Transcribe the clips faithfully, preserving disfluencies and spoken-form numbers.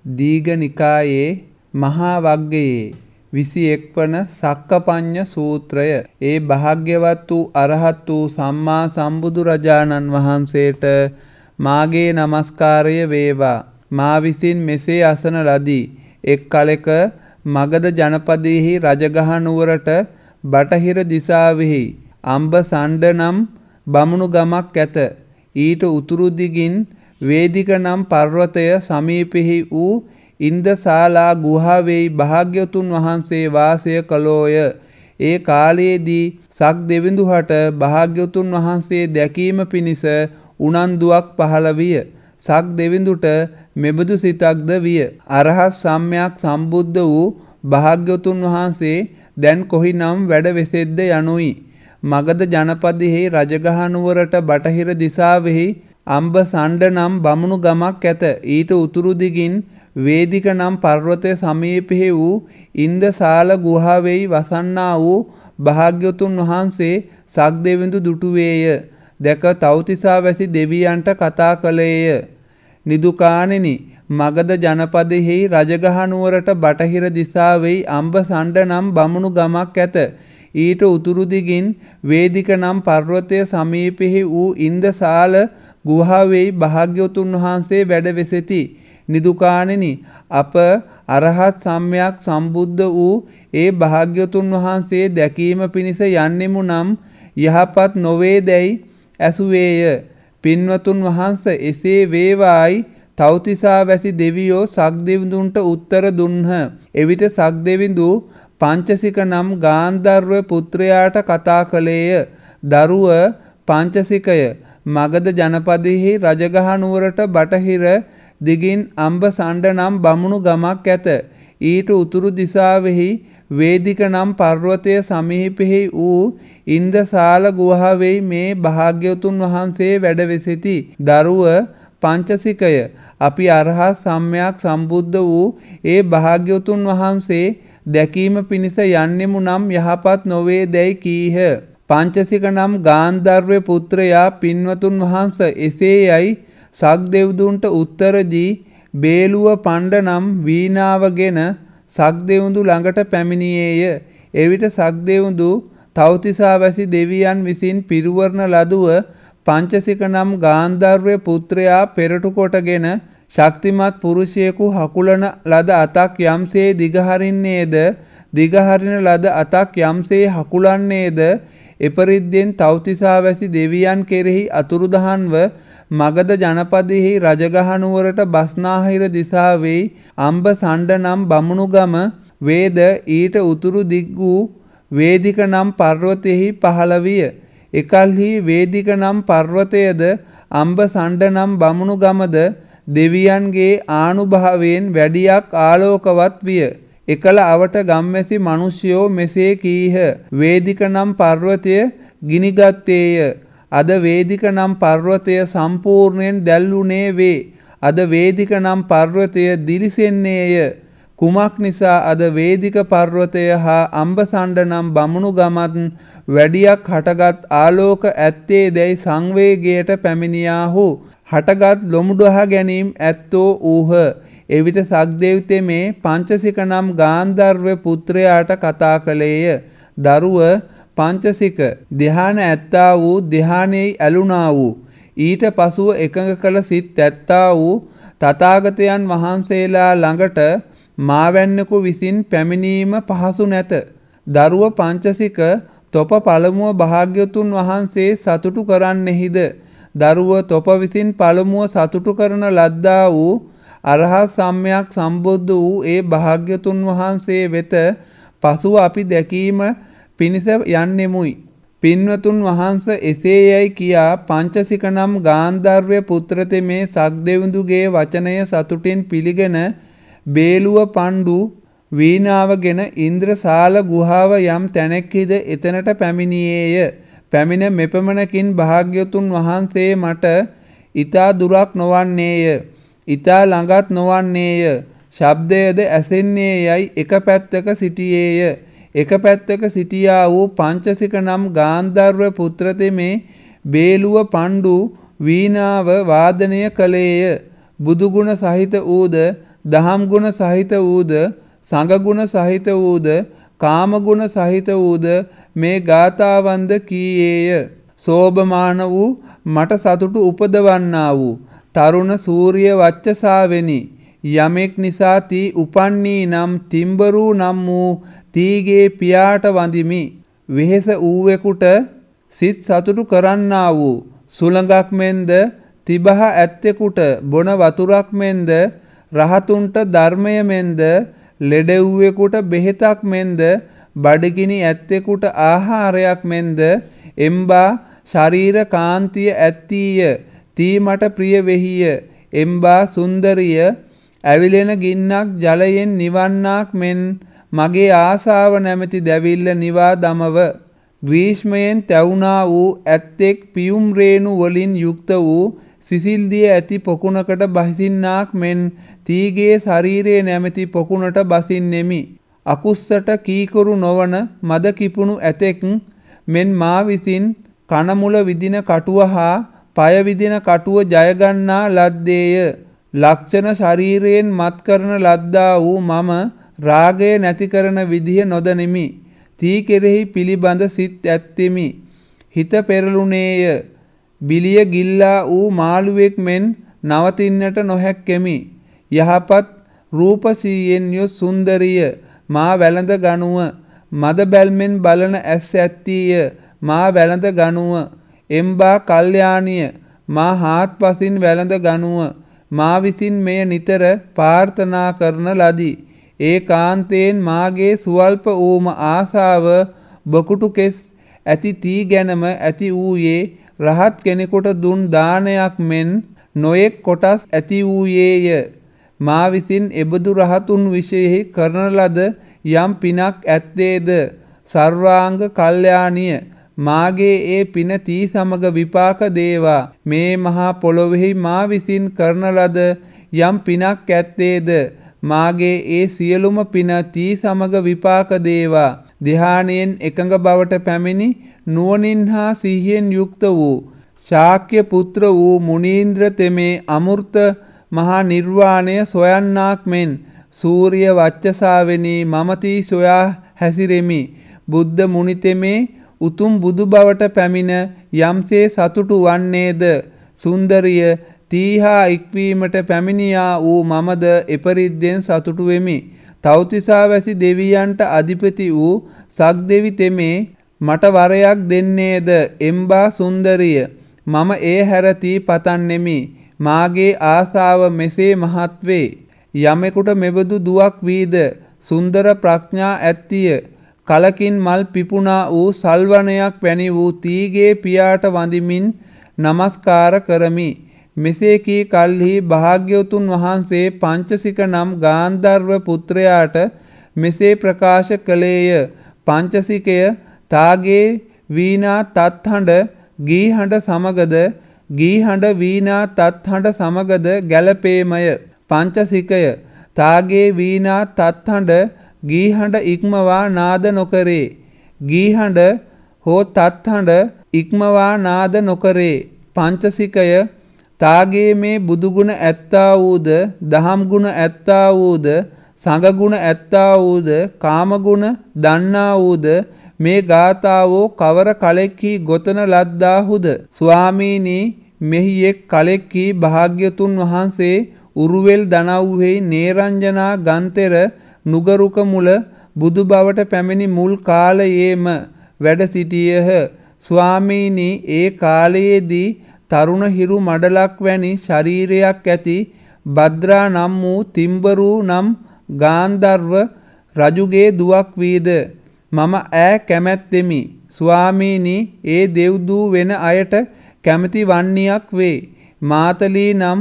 දීඝනිකායේ මහා වග්ගයේ විසි එක් වන සක්කපඤ්ඤ සූත්‍රය. ඒ භාග්‍යවත් වූ අරහත් වූ සම්මා සම්බුදුරජාණන් වහන්සේට මාගේ නමස්කාරය වේවා. මා විසින් මෙසේ අසන ලදී. එක් කලෙක මගධ ජනපදයෙහි රජගහ නුවරට බටහිර දිසාවෙහි අම්බසණ්ඩ නම් බමුණු ගමක් ඇත. ඊට උතුරු දිගින් වේදික නම් පර්වතය සමීපෙහි වූ ඉන්දශාලා ගුහාවෙහි භාග්‍යවතුන් වහන්සේ වාසය කළෝය. ඒ කාලයේදී සක් දෙවිඳුහට භාග්‍යවතුන් වහන්සේ දැකීම පිණිස උනන්දුවක් පහළ විය. සක් දෙවිඳුට මෙබඳු සිතක්ද විය. අරහත් සම්්‍යක් සම්බුද්ධ වූ භාග්‍යවතුන් වහන්සේ දැන් කොහිනම් වැඩ වෙසෙද්ද යනුයි. මගධ ජනපදයෙහි රජගහ නුවරට බටහිර දිසාවෙහි අම්බසණ්ඩ නම් බමුණු ගමක් ඇත. ඊට උතුරු දිගින් වේදික නම් පර්වතය සමීපෙහි වූ ඉන්දශාල ගුහාවෙහි වසන්නා වූ භාග්‍යවතුන් වහන්සේ සක් දෙවිඳු දුටුවේය. දැක තව්තිසා වැසි දෙවියන්ට කතා කළේය. නිදුකාණෙනි, මගධ ජනපදයෙහි රජගහ නුවරට බටහිර දිසාවෙහි අම්බසණ්ඩ නම් බමුණු ගමක් ඇත. ඊට උතුරු දිගින් වේදික නම් පර්වතය සමීපෙහි වූ ඉන්දශාල ගුහාවෙහි භාග්‍යවතුන් වහන්සේ වැඩ වෙසෙති. නිදුකාණෙනි, අප අරහත් සම්්‍යක් සම්බුද්ධ වූ ඒ භාග්‍යවතුන් වහන්සේ දැකීම පිණිස යන්නෙමු නම් යහපත් නොවේදැයි ඇසුවේය. පින්වතුන් වහන්ස එසේ වේවායි තව්තිසා වැසි දෙවියෝ සක්දෙවිඳුන්ට උත්තර දුන්හ. එවිට සක්දෙවිඳු පංචසික නම් ගාන්ධර්ව පුත්‍රයාට කතා කළේය. දරුව පංචසිකය මගධ ජනපදයෙහි රජගහ නුවරට බටහිර දිගින් අම්බසණ්ඩ නම් බමුණු ගමක් ඇත. ඊට උතුරු දිසාවෙහි වේදික නම් පර්වතය සමීපෙහි වූ ඉන්දශාල ගුහාවෙහි මේ භාග්‍යවතුන් වහන්සේ වැඩ වෙසෙති. දරුව පංචසිකය අපි අරහත් සම්්‍යක් සම්බුද්ධ වූ ඒ භාග්‍යවතුන් වහන්සේ දැකීම පිණිස යන්නෙමු නම් යහපත් නොවේ දැයි කීහ. පංචසික නම් ගාන්ධර්ව පුත්‍රයා පින්වතුන් වහන්ස එසේ යයි සක්දෙවිඳුන්ට උත්තර දී බේලුව පණ්ඩ නම් වීණාවගෙන සක්දෙවිඳු ළඟට පැමිණියේය. එවිට සක්දෙවිඳු තව්තිසා වැසි දෙවියන් විසින් පිරිවරණ ලදුව පංචසික නම් ගාන්ධර්ව පුත්‍රයා පෙරටු කොටගෙන ශක්තිමත් පුරුෂයෙකු හකුලන ලද අතක් යම්සේ දිගහරින්නේද දිගහරින ලද අතක් යම්සේ හකුලන්නේද එපරිද්දෙන් තව්තිසා වැසි දෙවියන් කෙරෙහි අතුරුදහන්ව මගධ ජනපදයෙහි රජගහ නුවරට බස්නාහිර දිසාවෙහි අම්බසණ්ඩ නම් බමුණු ගම වේද ඊට උතුරු දිග් වූ වේදික නම් පර්වතයෙහි පහළ විය. එකල්හි වේදික නම් පර්වතයද අම්බසණ්ඩ නම් බමුණු ගමද දෙවියන්ගේ ආනුභාවයෙන් වැඩියක් ආලෝකවත් විය. එකල අවට ගම්මැසි මිනිසයෝ මෙසේ කීහ. වේදික නම් පර්වතය ගිනිගත්තේය. අද වේදික නම් පර්වතය සම්පූර්ණයෙන් දැල්ුණේ වේ. අද වේදික නම් පර්වතය දිලිසෙන්නේය. කුමක් නිසා අද වේදික පර්වතය හා අම්බසණ්ඩ නම් බමුණු ගමත් වැඩියක් හටගත් ආලෝක ඇත්තේ දැයි සංවේගයට පැමිණියාහු. හටගත් ලොමුඩහ ගැනීම් ඇත්තෝ ඌහ. එවිට සක්දෙවිතෙමේ පංචසික නම් ගාන්ධර්ව පුත්‍රයාට කතා කළේය. දරුව පංචසික ධ්‍යාන ඇත්තා වූ ධ්‍යානයේ ඇලුනා වූ ඊට පසුව එකඟ කළ සිත් ඇත්තා වූ තථාගතයන් වහන්සේලා ළඟට මාවැන්නෙකු විසින් පැමිණීම පහසු නැත. දරුව පංචසික තොප පළමුව භාග්‍යවතුන් වහන්සේ සතුටු කරන්නෙහිද. දරුව තොප විසින් පළමුව සතුටු කරන ලද්දා වූ අරහත් සම්්‍යක් සම්බුද්ධ වූ ඒ භාග්‍යවතුන් වහන්සේ වෙත පසුව අපි දැකීම පිණිස යන්නෙමුයි. පින්වතුන් වහන්ස එසේ යයි කියා පංචසික නම් ගාන්ධර්ව පුත්‍රතෙමේ සක්දෙවිඳුගේ වචනය සතුටින් පිළිගෙන බේලුව පණ්ඩු වීණාවගෙන ඉන්ද්‍රශාල ගුහාව යම් තැනෙක්හිද එතනට පැමිණියේය. පැමිණ මෙපමණකින් භාග්‍යවතුන් වහන්සේ මට ඊතා දුරක් නොවන්නේය. ඊතා ළඟත් නොවන්නේය. ශබ්දයද ඇසෙන්නේ යයි එක පැත්තක සිටියේය. එක පැත්තක සිටියා වූ පංචසික නම් ගාන්ධර්ව පුත්‍රතෙමේ බේලුව පණ්ඩු වීණාව වාදනය කළේය. බුදුගුණ සහිත වූද දහම් ගුණ සහිත වූද, සංඝ ගුණ සහිත වූද, කාම ගුණ සහිත වූද මේ ගාථාවන්ද කීයේය. සෝභමාන වූ මට සතුටු උපදවන්නා වූ තරුණ සූර්ය වච්චසාවෙනි. යමෙක් නිසා තී උපන්නී නම් තිම්බරූ නම් වූ තීගේ පියාට වඳිමි. වෙහෙස ඌවෙකුට සිත් සතුටු කරන්නා වූ සුළඟක් මෙන්ද, තිබහ ඇත්තෙකුට බොන වතුරක් මෙන්ද, රහතුන්ට ධර්මය මෙන්ද, ලෙඩෙව්වෙකුට බෙහෙතක් මෙන්ද, බඩගිනි ඇත්තෙකුට ආහාරයක් මෙන්ද, එම්බා ශරීර කාන්තිය ඇත්තීය. තී මට ප්‍රිය වෙහිය. එම්බා සුන්දරිය ඇවිලෙන ගින්නක් ජලයෙන් නිවන්නාක් මෙන් මගේ ආසාව නැමැති දැවිල්ල නිවා දමව. ග්‍රීෂ්මයෙන් තැවුනා වූ ඇත්තෙක් පියුම් රේණු වලින් යුක්ත වූ සිසිල්දිය ඇති පොකුණකට බසින්නාක් මෙන් තීගේ ශරීරයේ නැමැති පොකුණට බසින්නෙමි. අකුස්සට කීකරු නොවන මද කිපුණු ඇතෙක් මෙන් මා විසින් කනමුල විදින කටුව හා පය විදින කටුව ජයගන්නා ලද්දේය. ලක්ෂණ ශරීරයෙන් මත් කරන ලද්දා වූ මම රාගය නැති කරන විදිය නොදනිමි. තී කෙරෙහි පිළිබඳ සිත් ඇත්තෙමි. හිත පෙරළුණේය. බිලිය ගිල්ලා වූ මාළුවෙක් මෙන් නවතින්නට නොහැක්කෙමි. යහපත් රූපසීයෙන් යු සුන්දරිය මා වැළඳ ගනුව. මද බැල්මෙන් බලන ඇස් ඇත්තීය මා වැළඳ ගනුව. එම්බා කල්යාණිය මා හාත්පසින් වැළඳ ගනුව. මා විසින් මෙය නිතර ප්‍රාර්ථනා කරන ලදී. ඒ කාන්තයෙන් මාගේ සුවල්ප වූම ආසාව බකුටු කෙස් ඇති තී ගැනම ඇති වූයේ රහත් කෙනෙකුට දුන් දානයක් මෙන් නොයෙක් කොටස් ඇති වූයේය. මා විසින් එබඳු රහතුන් විශේෂ කරන ලද යම් පිනක් ඇත්තේද සර්වාංග කල්යාණිය මාගේ ඒ පින තී සමග විපාක දේවා. මේ මහා පොළොවෙහි මා විසින් කරන ලද යම් පිනක් ඇත්තේද මාගේ ඒ සියලුම පින තී සමග විපාක දේවා. ධ්‍යානයෙන් එකඟ බවට පැමිණි නුවණින් හා සිහියෙන් යුක්ත වූ ශාක්‍ය පුත්‍ර වූ මුනීන්ද්‍ර තෙමේ අමෘත මහා නිර්වාණය සොයන්නාක් මෙන් සූර්ය වච්චසාවෙනි මම තී සොයා හැසිරෙමි. බුද්ධ මුනි තෙමේ උතුම් බුදු බවට පැමිණ යම්සේ සතුටු වන්නේද සුන්දරිය තීහා ඉක්වීමට පැමිණියා වූ මමද එපරිද්දෙන් සතුටු වෙමි. තව්තිසා වැසි දෙවියන්ට අධිපති වූ සක්දෙවි තෙමේ මට වරයක් දෙන්නේද එම්බා සුන්දරිය මම ඒ හැරතී පතන්නෙමි. මාගේ ආසාව මෙසේ මහත් වේ. යමෙකුට මෙබඳු දුවක් වීද සුන්දර ප්‍රඥා ඇත්තිය කලකින් මල් පිපුණා වූ සල්වනයක් වැනි වූ තීගේ පියාට වඳිමින් නමස්කාර කරමි. මෙසේ කී කල්හි භාග්‍යවතුන් වහන්සේ පංචසික නම් ගාන්ධර්ව පුත්‍රයාට මෙසේ ප්‍රකාශ කළේය. පංචසිකය තාගේ වීණා තත්හඬ ගීහඬ සමගද ගීහඬ වීණා තත්හඬ සමගද ගැලපේමය. පංචසිකය තාගේ වීණා තත්හඬ ගීහඬ ඉක්මවා නාද නොකරේ. ගීහඬ හෝ තත්හඬ ඉක්මවා නාද නොකරේ. පංචසිකය තාගේ මේ බුදුගුණ ඇත්තා වූද, දහම් ගුණ ඇත්තා වූද, සංඝ ගුණ ඇත්තා වූද, කාමගුණ දන්නා වූද මේ ගාථාවෝ කවර කලෙක්හි ගොතන ලද්දාහුද? ස්වාමීනි මෙහි එක් කලෙක්හි භාග්‍යතුන් වහන්සේ උරුවෙල් දනව්වෙහි නේරංජනා ගන්තෙර නුගරුක මුල බුදු බවට පැමිණි මුල් කාලයේම වැඩ සිටියහ. ස්වාමීනි ඒ කාලයේදී තරුණ හිරු මඩලක් වැනි ශරීරයක් ඇති භද්‍රා නම් වූ තිම්බරූ නම් ගාන්ධර්ව රජුගේ දුවක් වීද මම ඈ කැමැත්තෙමි. ස්වාමීනි ඒ දෙව්දූ වෙන අයට කැමැති වන්නියක් වේ. මාතලී නම්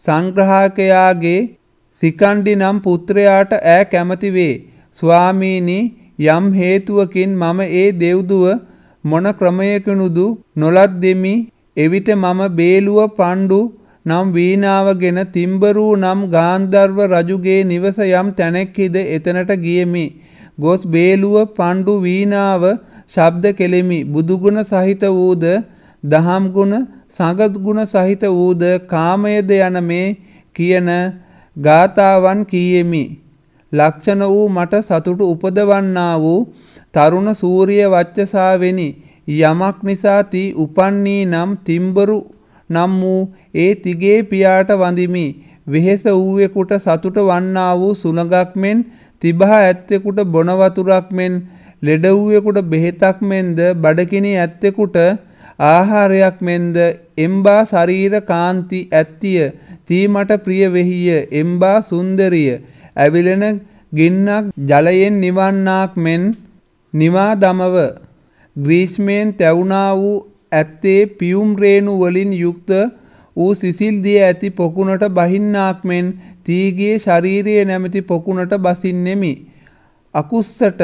සංග්‍රහකයාගේ සිකණ්ඩි නම් පුත්‍රයාට ඈ කැමැති වේ. ස්වාමීනි යම් හේතුවකින් මම ඒ දෙව්දුව මොන ක්‍රමයකිනුදු නොලද්දෙමි. එවිට මම බේලුව පණ්ඩු නම් වීණාවගෙන තිම්බරූ නම් ගාන්ධර්ව රජුගේ නිවස යම් තැනෙක්හිද එතනට ගියෙමි. ගොස් බේලුව පණ්ඩු වීණාව ශබ්ද කෙලෙමි. බුදුගුණ සහිත වූද, දහම් ගුණ, සංඝ ගුණ සහිත වූද, කාමයද යන මේ කියන ගාථාවන් කීයෙමි. ලක්ෂණ වූ මට සතුටු උපදවන්නා වූ තරුණ සූරිය වච්චසාවෙනි. යමක් නිසා ති උපන්නී නම් තිම්බරු නම් වූ ඒ තිගේ පියාට වඳිමි. වෙහෙස වූවෙකුට සතුට වන්නා වූ සුළඟක් මෙන් තිබහ ඇත්තෙකුට බොන වතුරක් මෙන් ලෙඩ වූවෙකුට බෙහෙතක් මෙන්ද බඩගිනි ඇත්තෙකුට ආහාරයක් මෙන්ද එම්බා ශරීර කාන්ති ඇත්තිය තීමට ප්‍රිය වෙහිය එම්බා සුන්දරිය ඇවිලෙන ගින්නක් ජලයෙන් නිවන්නාක් මෙන් නිවා දමව ග්‍රීෂ්මයෙන් තැවුනා වූ ඇත්තේ පියුම් රේණු වලින් යුක්ත ඌ සිසිල් දිය ඇති පොකුණට බහින්නාක් මෙන් තීගේ ශරීරයේ නැමැති පොකුණට බසින්නෙමි. අකුස්සට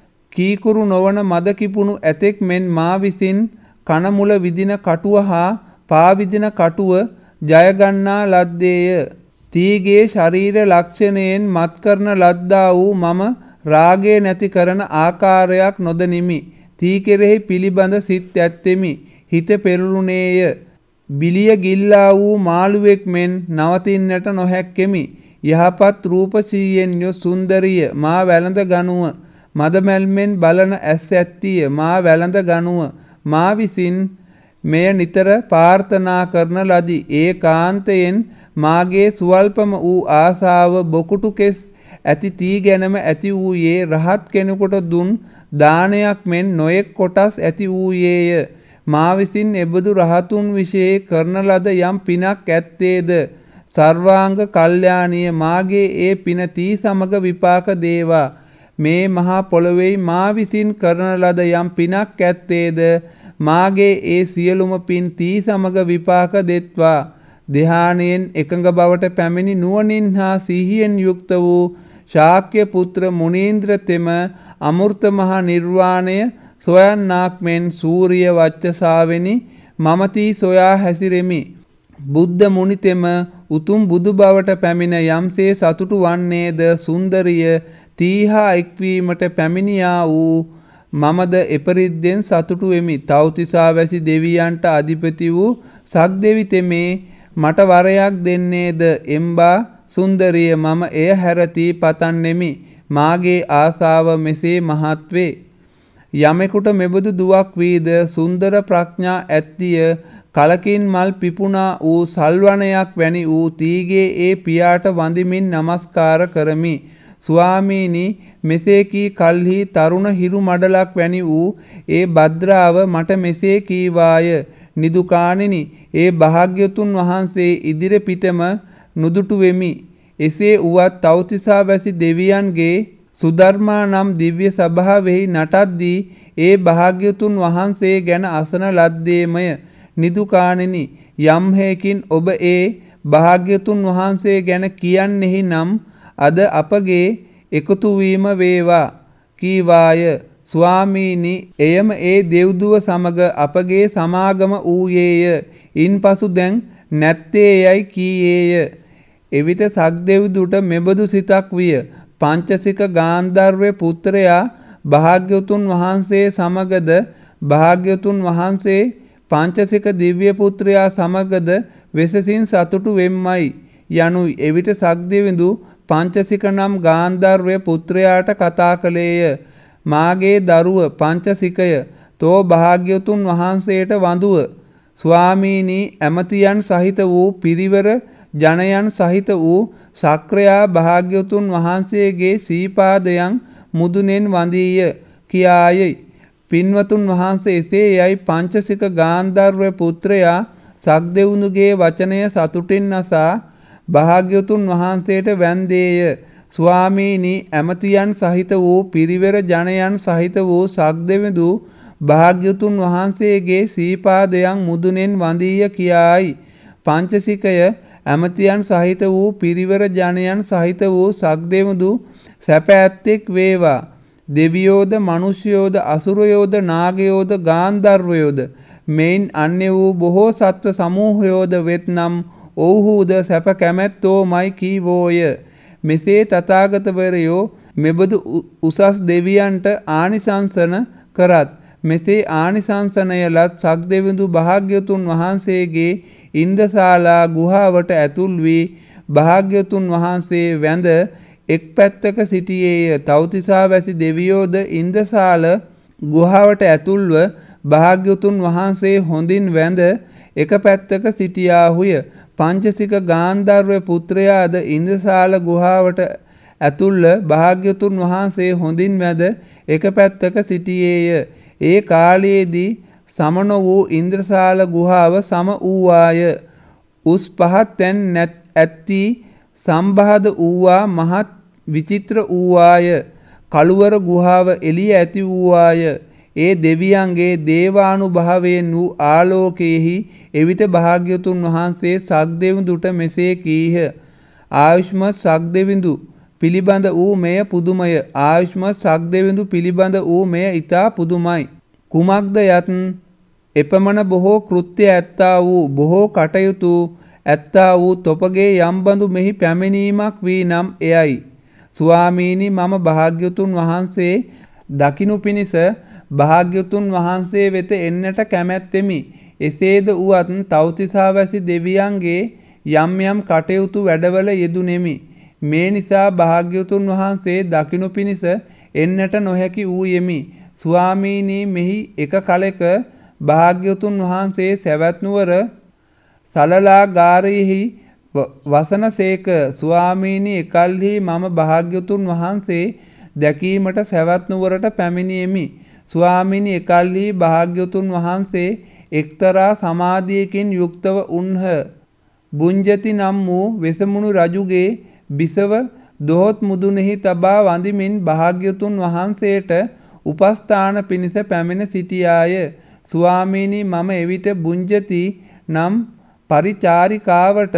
කීකුරු නොවන මද කිපුණු ඇතෙක් මෙන් මා විසින් කන මුල විදින කටුව හා පා විදින කටුව ජයගන්නා ලද්දේය. තීගේ ශරීර ලක්ෂණයෙන් මත් කරන ලද්දා වූ මම රාගය නැති කරන ආකාරයක් නොදනිමි. තී කෙරෙහි පිළිබඳ සිත් ඇත්තෙමි. හිත පෙරළුණේය. බිලිය ගිල්ලා වූ මාළුවෙක් මෙන් නවතින්නට නොහැක්කෙමි. යහපත් රූපසීයෙන් යො සුන්දරිය මා වැළඳ ගනුව. මද මැල්මෙන් බලන ඇස් ඇත්තිය මා වැළඳ ගනුව. මා විසින් මෙය නිතර ප්‍රාර්ථනා කරන ලදි. ඒ කාන්තයෙන් මාගේ සුවල්පම වූ ආසාව බොකුටු කෙස් ඇති තී ගැනම ඇති වූයේ රහත් කෙනෙකුට දුන් දානයක් මෙන් නොයෙක් කොටස් ඇති වූයේය. මා විසින් එබඳු රහතුන් විෂයේ කරන ලද යම් පිනක් ඇත්තේද සර්වාංග කල්යාණිය මාගේ ඒ පින තී සමග විපාක දේවා. මේ මහා පොළොවේ මා විසින් කරන ලද යම් පිනක් ඇත්තේද මාගේ ඒ සියලුම පින් තී සමග විපාක දෙත්වා. ධ්‍යානයෙන් එකඟ බවට පැමිණි නුවණින් හා සිහියෙන් යුක්ත වූ ශාක්‍ය පුත්‍ර මුනීන්ද්‍ර තෙම අමෘත මහා නිර්වාණය සොයන්නාක් මෙන් සූරිය වච්චසාවෙනි මම තී සොයා හැසිරෙමි. බුද්ධ මුනිතෙම උතුම් බුදු බවට පැමිණ යම්සේ සතුටු වන්නේද සුන්දරිය තීහා එක්වීමට පැමිණියා වූ මමද එපරිද්දෙන් සතුටු වෙමි. තව්තිසා වැසි දෙවියන්ට අධිපති වූ සක්දෙවි තෙමේ මට වරයක් දෙන්නේද එම්බා සුන්දරිය මම එය හැරතී පතන්නෙමි. මාගේ ආසාව මෙසේ මහත් වේ. යමෙකුට මෙබඳු දුවක් වීද සුන්දර ප්‍රඥා ඇත්තිය කලකින් මල් පිපුණා වූ සල්වනයක් වැනි වූ තීගේ ඒ පියාට වඳිමින් නමස්කාර කරමි. ස්වාමීනි මෙසේ කී කල්හි තරුණ හිරු මඩලක් වැනි වූ ඒ භද්‍රාව මට මෙසේ කීවාය. නිදුකාණෙනි ඒ භාග්‍යතුන් වහන්සේ ඉදිරි පිටම නුදුටු වෙමි. එසේ වුවත් තව්තිසා වැසි දෙවියන්ගේ සුධර්මා නම් දිව්‍ය සභාවෙහි නටද්දී ඒ භාග්‍යතුන් වහන්සේ ගැන අසන ලද්දේමය. නිදුකාණෙනි යම් හේකින් ඔබ ඒ භාග්‍යතුන් වහන්සේ ගැන කියන්නෙහි නම් අද අපගේ එකතු වීම වේවා කීවාය. ස්වාමීනි එයම ඒ දෙව්දුව සමග අපගේ සමාගම වූයේය. ඉන්පසු දැන් නැත්තේ යයි කීයේය. එවිට සක්දෙවිඳුට මෙබඳු සිතක් විය. පංචසික ගාන්ධර්ව පුත්‍රයා භාග්‍යවතුන් වහන්සේ සමගද භාග්‍යවතුන් වහන්සේ පංචසික දිව්‍ය පුත්‍රයා සමගද වෙසසින් සතුටු වෙම්මයි යනුයි. එවිට සක්දෙවිඳු පංචසික නම් ගාන්ධර්ව පුත්‍රයාට කතා කළේය. මාගේ දරුව පංචසිකය තෝ භාග්‍යවතුන් වහන්සේට වඳුව. ස්වාමීනි ඇමතියන් සහිත වූ පිරිවර ජනයන් සහිත වූ ශක්‍රයා භාග්‍යවතුන් වහන්සේගේ සීපාදයන් මුදුනෙන් වඳීය කියායයි. පින්වතුන් වහන්සේ එසේ යයි පංචසික ගාන්ධර්ව පුත්‍රයා සක්දෙවිඳුගේ වචනය සතුටින් අසා භාග්‍යවතුන් වහන්සේට වැන්දේය. ස්වාමීනි ඇමතියන් සහිත වූ පිරිවර ජනයන් සහිත වූ සක්දෙවිඳු භාග්‍යවතුන් වහන්සේගේ සීපාදයන් මුදුනෙන් වඳීය කියායි. පංචසිකය ඇමතියන් සහිත වූ පිරිවර ජනයන් සහිත වූ සක්දෙවිඳු සැප ඇත්තෙක් වේවා. දෙවියෝද මනුෂ්‍යයෝද අසුරයෝද නාගයෝද ගාන්ධර්වයෝද මෙයින් අන්‍ය වූ බොහෝ සත්ව සමූහයෝද වෙත්නම් ඔව්හුද සැප කැමැත්තෝමයි කීවෝය. මෙසේ තථාගතවරයෝ මෙබඳු උසස් දෙවියන්ට ආනිසංසන කරත් මෙසේ ආනිසංසනය ලත් සක්දෙවිඳු භාග්‍යවතුන් වහන්සේගේ ඉන්දශාලා ගුහාවට ඇතුල් වී භාග්‍යවතුන් වහන්සේ වැඳ එක් පැත්තක සිටියේය. තව්තිසා වැසි දෙවියෝද ඉන්ද්‍රසාල ගුහාවට ඇතුල්ව භාග්‍යවතුන් වහන්සේ හොඳින් වැඳ එක පැත්තක සිටියාහුය. පංචසික ගාන්ධර්ව පුත්‍රයාද ඉන්ද්‍රසාල ගුහාවට ඇතුල්ව භාග්‍යවතුන් වහන්සේ හොඳින් වැඳ එක පැත්තක සිටියේය. ඒ කාලයේදී සමන වූ ඉන්ද්‍රසාල ගුහාව සම වූවාය. උස් පහත් තැන් නැත් ඇත්ති සම්බහද වූවා මහත් විචිත්‍ර වූවාය. කළුවර ගුහාව එළිය ඇති වූවාය. ඒ දෙවියන්ගේ දේවානුභාවයෙන් වූ ආලෝකයෙහි එවිට භාග්‍යවතුන් වහන්සේ සක්දෙවිඳුට මෙසේ කීහ. ආයුෂ්මත් සක්දෙවිඳු පිළිබඳ වූ මෙය පුදුමය. ආයුෂ්මත් සක්දෙවිඳු පිළිබඳ වූ මෙය ඊතා පුදුමයි. කුමක්ද යත් එපමණ බොහෝ කෘත්‍ය ඇත්තා වූ බොහෝ කටයුතු ඇත්තා වූ තොපගේ යම්බඳු මෙහි පැමිණීමක් වී නම් එයයි. ස්වාමීනි, මම භාග්‍යවතුන් වහන්සේ දකිනු පිණිස භාග්‍යවතුන් වහන්සේ වෙත එන්නට කැමැත්තෙමි. එසේද වුවත් තව්තිසා වැසි දෙවියන්ගේ යම් යම් කටයුතු වැඩවල යෙදුණෙමි. මේ නිසා භාග්‍යවතුන් වහන්සේ දකිනු පිණිස එන්නට නොහැකි වූයෙමි. ස්වාමීනි, මෙහි එක කලෙක භාග්‍යවතුන් වහන්සේ සැවැත් නුවර සලලාගාරයෙහි වසනසේක. ස්වාමීනි, එකල්හි මම භාග්‍යවතුන් වහන්සේ දැකීමට සැවැත් නුවරට පැමිණියෙමි. ස්වාමීනි, එකල්හි භාග්‍යවතුන් වහන්සේ එක්තරා සමාධියකින් යුක්තව උන්හ. බුංජති නම් වූ වෙසමුණු රජුගේ බිසව දොහොත් මුදුනෙහි තබා වඳිමින් භාග්‍යවතුන් වහන්සේට උපස්ථාන පිණිස පැමිණ සිටියාය. ස්වාමීනි, මම එවිට බුංජති නම් පරිචාරිකාවට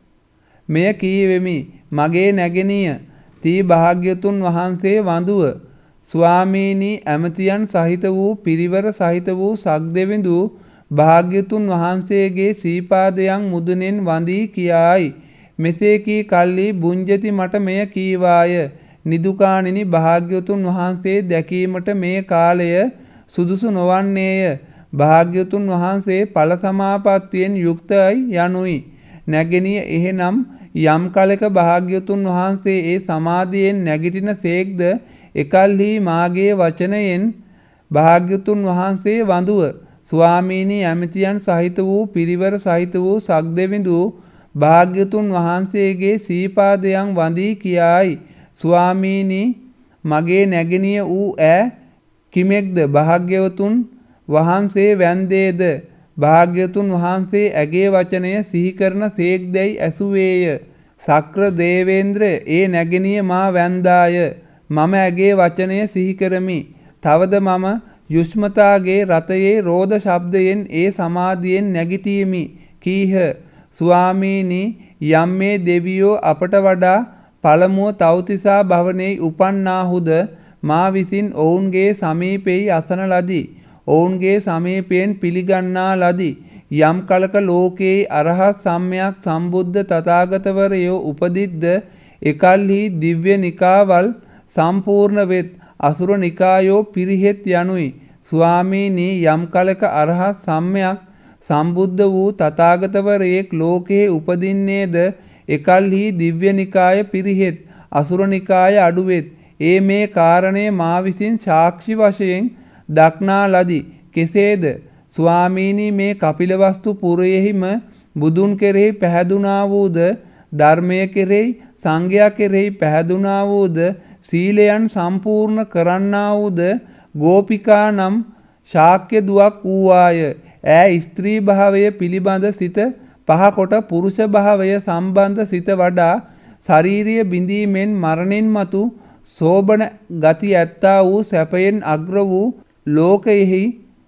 මෙය කීවෙමි. මගේ නැගණිය තී භාග්‍යවතුන් වහන්සේ වඳුව. ස්වාමීනි, ඇමතියන් සහිත වූ පිරිවර සහිත වූ සක්දෙවිඳු භාග්‍යවතුන් වහන්සේගේ සීපාදයන් මුදුනෙන් වඳී කියායි. මෙසේ කී කල්ලි බුංජති මට මෙය කීවාය. නිදුකාණෙනි, භාග්‍යවතුන් වහන්සේ දැකීමට මේ කාලය සුදුසු නොවන්නේය. භාග්‍යවතුන් වහන්සේ ඵල සමාපත්තියෙන් යුක්තයි යනුයි. නැගෙනිය, එහෙනම් යම් කලක භාග්‍යවතුන් වහන්සේ ඒ සමාධියෙන් නැගිටින සේක්ද එකල්හි මාගේ වචනයෙන් භාග්‍යවතුන් වහන්සේ වඳුව. ස්වාමීනි, ඇමතියන් සහිත වූ පිරිවර සහිත වූ සක්දෙවිඳු භාග්‍යවතුන් වහන්සේගේ සීපාදයන් වඳී කියායි. ස්වාමීනි, මගේ නැගණිය වූ ඈ කිමෙක්ද භාග්‍යවතුන් වහන්සේ වැන්දේද? භාග්‍යවතුන් වහන්සේ ඇගේ වචනය සිහි කරන සේක්දැයි ඇසුවේය. සක්‍ර දේවේන්ද්‍ර, ඒ නැගණිය මා වැන්දාය. මම ඇගේ වචනය සිහි කරමි. තවද මම යුෂ්මතාගේ රථයේ රෝද ශබ්දයෙන් ඒ සමාධියෙන් නැගිටීමි කීහ. ස්වාමීනි, යම් මේ දෙවියෝ අපට වඩා පළමුව තව්තිසා භවනෙහි උපන්නාහුද මා විසින් ඔවුන්ගේ සමීපෙහි අසන ලදී. ඔවුන්ගේ සමීපයෙන් පිළිගන්නා ලදී. යම් කලක ලෝකයේ අරහත් සම්මයක් සම්බුද්ධ තථාගතවරයෝ උපදිද්ද එකල්හි දිව්‍ය නිකාවල් සම්පූර්ණ වෙත් අසුර නිකායෝ පිරිහෙත් යනුයි. ස්වාමීනි, යම් කලක අරහත් සම්මයක් සම්බුද්ධ වූ තථාගතවරයෙක් ලෝකයේ උපදින්නේද එකල්හි දිව්‍ය නිකාය පිරිහෙත් අසුර නිකාය අඩුවෙත්. ඒ මේ කාරණය මා විසින් සාක්ෂි වශයෙන් දක්නා ලදී. කෙසේද? ස්වාමීනි, මේ කපිලවස්තු පුරයෙහිම බුදුන් කෙරෙහි පැහැදුනා වූද ධර්මය කෙරෙහි සංඝයා කෙරෙහි පැහැදුනා වූද සීලයන් සම්පූර්ණ කරන්නා වූද ගෝපිකා නම් ශාක්‍ය දුවක් වූවාය. ඈ ස්ත්‍රී භාවය පිළිබඳ සිත පහකොට පුරුෂ භාවය සම්බන්ධ සිත වඩා ශාරීරිය බිඳීමෙන් මරණින් මතු සෝබන ගති ඇත්තා වූ සැපයෙන් අග්‍ර වූ ලෝකයෙහි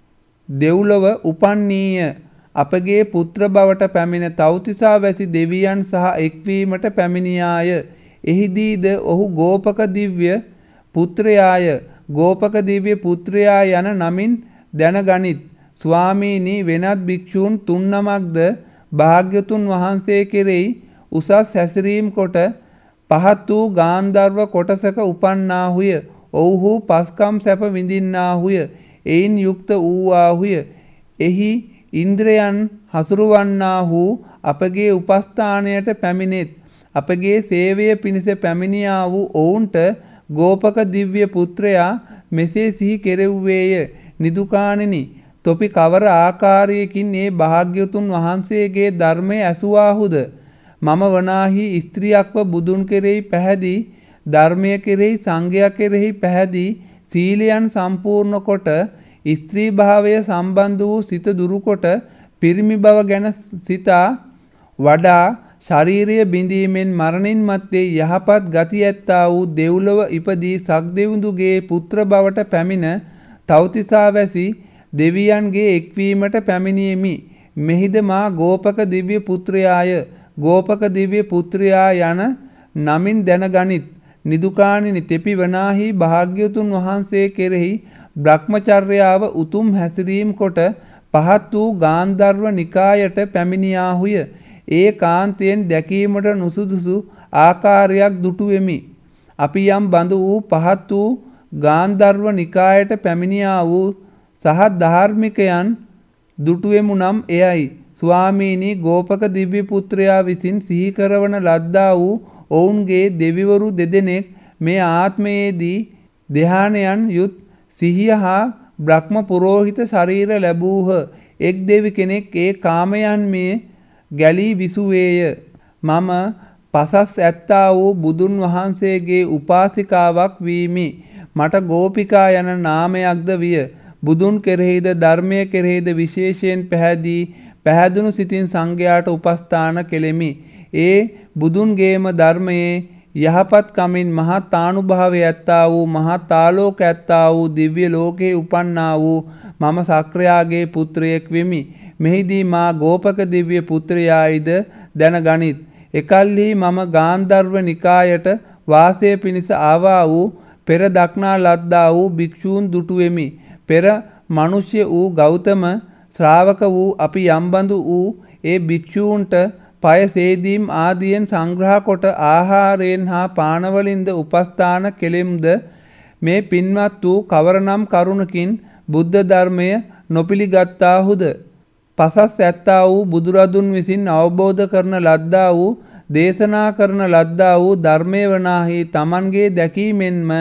දෙව්ලොව උපන්නීය. අපගේ පුත්‍ර බවට පැමිණ තව්තිසා වැසි දෙවියන් සහ එක්වීමට පැමිණියාය. එහිදීද ඔහු ගෝපක දිව්‍ය පුත්‍රයාය. ගෝපක දිව්‍ය පුත්‍රයා යන නමින් දැනගනිත්. ස්වාමීනි, වෙනත් භික්ෂූන් තුන් නමක්ද භාග්‍යවතුන් වහන්සේ කෙරෙහි උසස් හැසිරීම් කොට පහත් වූ ගාන්ධර්ව කොටසක උපන්නාහුය. ඔව්හු පස්කම් සැප විඳින්නාහුය. එයින් යුක්ත වූවාහුය. එහි ඉන්ද්‍රයන් හසුරුවන්නාහු අපගේ උපස්ථානයට පැමිණෙත්. අපගේ සේවය පිණිස පැමිණියා වූ ඔවුන්ට ගෝපක දිව්‍ය පුත්‍රයා මෙසේ සිහි කෙරෙව්වේය. නිදුකාණෙනි, තොපි කවර ආකාරයකින් මේ භාග්‍යවතුන් වහන්සේගේ ධර්මය ඇසුවාහුද? මම වනාහි ස්ත්‍රියක්ව බුදුන් කෙරෙහි පැහැදී, ධර්මය කෙරෙහි, සංඝයා කෙරෙහි පැහැදී, සීලයන් සම්පූර්ණ කොට, ස්ත්‍රී භාවය සම්බන්ධ වූ සිත දුරුකොට, පිරිමි බව ගැන සිතා වඩා ශාරීරිය බිඳීමෙන් මරණින් මත්තේ යහපත් ගති ඇත්තා වූ දෙව්ලොව ඉපදී සක්දෙවිඳුගේ පුත්‍ර බවට පැමිණ තව්තිසා වැසි දෙවියන්ගේ එක්වීමට පැමිණියෙමි. මෙහිද මා ගෝපක දිව්‍ය පුත්‍රයාය. ගෝපක දිව්‍ය පුත්‍රයා යන නමින් දැනගනිත්. නිදුකාණෙනි, තෙපි වනාහි භාග්‍යවතුන් වහන්සේ කෙරෙහි බ්‍රහ්මචර්යාව උතුම් හැසිරීම කොට පහත් වූ ගාන්ධර්ව නිකායට පැමිණියාහුය. ඒ කාන්තයෙන් දැකීමට නුසුදුසු ආකාරයක් දුටුවෙමි. අපි යම් බඳු වූ පහත් වූ ගාන්ධර්ව නිකායට පැමිණියා වූ සහ ධාර්මිකයන් දුටුවෙමු නම් එයයි. ස්වාමීනි, ගෝපක දිව්‍ය පුත්‍රයා විසින් සිහි කරවන ලද්දා වූ ඔවුන්ගේ දෙවිවරු දෙදෙනෙක් මේ ආත්මයේදී ධ්‍යානයන් යුත් සිහිය හා බ්‍රහ්ම පුරෝහිත ශරීර ලැබූහ. එක් දෙවි කෙනෙක් ඒ කාමයන් මේ ගැලී විසුවේය. මම පසස් ඇත්තා වූ බුදුන් වහන්සේගේ උපාසිකාවක් වීමි. මට ගෝපිකා යන නාමයක්ද විය. බුදුන් කෙරෙහිද ධර්මය කෙරෙහිද විශේෂයෙන් පැහැදී පැහැදුණු සිතින් සංඝයාට උපස්ථාන කෙලෙමි. ඒ බුදුන්ගේම ධර්මයේ යහපත් කමින් මහත් ආනුභාවය ඇත්තා වූ මහත් ආලෝක ඇත්තා වූ දිව්‍ය ලෝකයේ උපන්නා වූ මම සක්‍රයාගේ පුත්‍රයෙක් වෙමි. මෙහිදී මා ගෝපක දිව්‍ය පුත්‍රයායිද දැනගනිත්. එකල්හි මම ගාන්ධර්ව නිකායට වාසය පිණිස ආවා වූ පෙර දක්නා ලද්දා වූ භික්ෂූන් දුටුවෙමි. පෙර මනුෂ්‍ය වූ ගෞතම ශ්‍රාවක වූ අපි යම්බඳු වූ ඒ භික්ෂූන්ට පය සේදීම් ආදියෙන් සංග්‍රහ කොට ආහාරයෙන් හා පානවලින්ද උපස්ථාන කෙලෙම්ද මේ පින්වත් වූ කවරනම් කරුණකින් බුද්ධ ධර්මය නොපිළිගත්තාහුද? පසස් ඇත්තා වූ බුදුරදුන් විසින් අවබෝධ කරන ලද්දා වූ දේශනා කරන ලද්දා වූ ධර්මය වනාහි තමන්ගේ දැකීමෙන්ම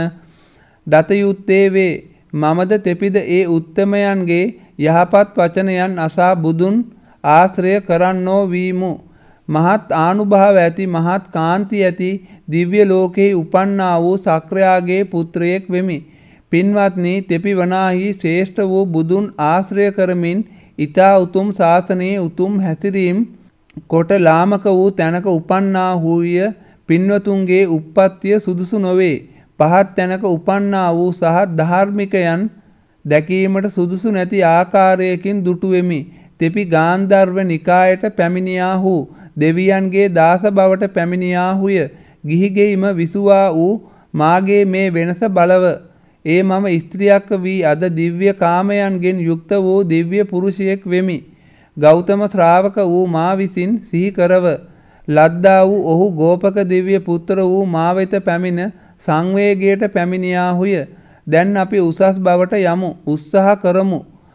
දතයුත්තේ වේ. මමද තෙපිද ඒ උත්තමයන්ගේ යහපත් වචනයන් අසා බුදුන් ආශ්‍රය කරන්නෝ වීමු. මහත් ආනුභාව ඇති මහත් කාන්ති ඇති දිව්‍ය ලෝකෙහි උපන්නා වූ සක්‍රයාගේ පුත්‍රයෙක් වෙමි. පින්වත්නි, තෙපි වනාහි ශ්‍රේෂ්ඨ වූ බුදුන් ආශ්‍රය කරමින් ඊතා උතුම් ශාසනයේ උතුම් හැසිරීම් කොට ලාමක වූ තැනක උපන්නා වූය. පින්වතුන්ගේ උප්පත්තිය සුදුසු නොවේ. පහත් තැනක උපන්නා වූ සහ ධාර්මිකයන් දැකීමට සුදුසු නැති ආකාරයකින් දුටුවෙමි. තෙපි ගාන්ධර්ව නිකායට පැමිණියාහු දෙවියන්ගේ දාස බවට පැමිණියාහුය. ගිහිගෙයිම විසුවා වූ මාගේ මේ වෙනස බලව. ඒ මම ස්ත්‍රියක් වී අද දිව්‍ය කාමයන්ගෙන් යුක්ත වූ දිව්‍ය පුරුෂයෙක් වෙමි. ගෞතම ශ්‍රාවක වූ මා විසින් සිහි කරව. ලද්දා වූ ඔහු ගෝපක දිව්‍ය පුත්‍ර වූ මා වෙත පැමිණ සංවේගයට පැමිණියාහුය. දැන් අපි උසස් බවට යමු. උත්සාහ කරමු.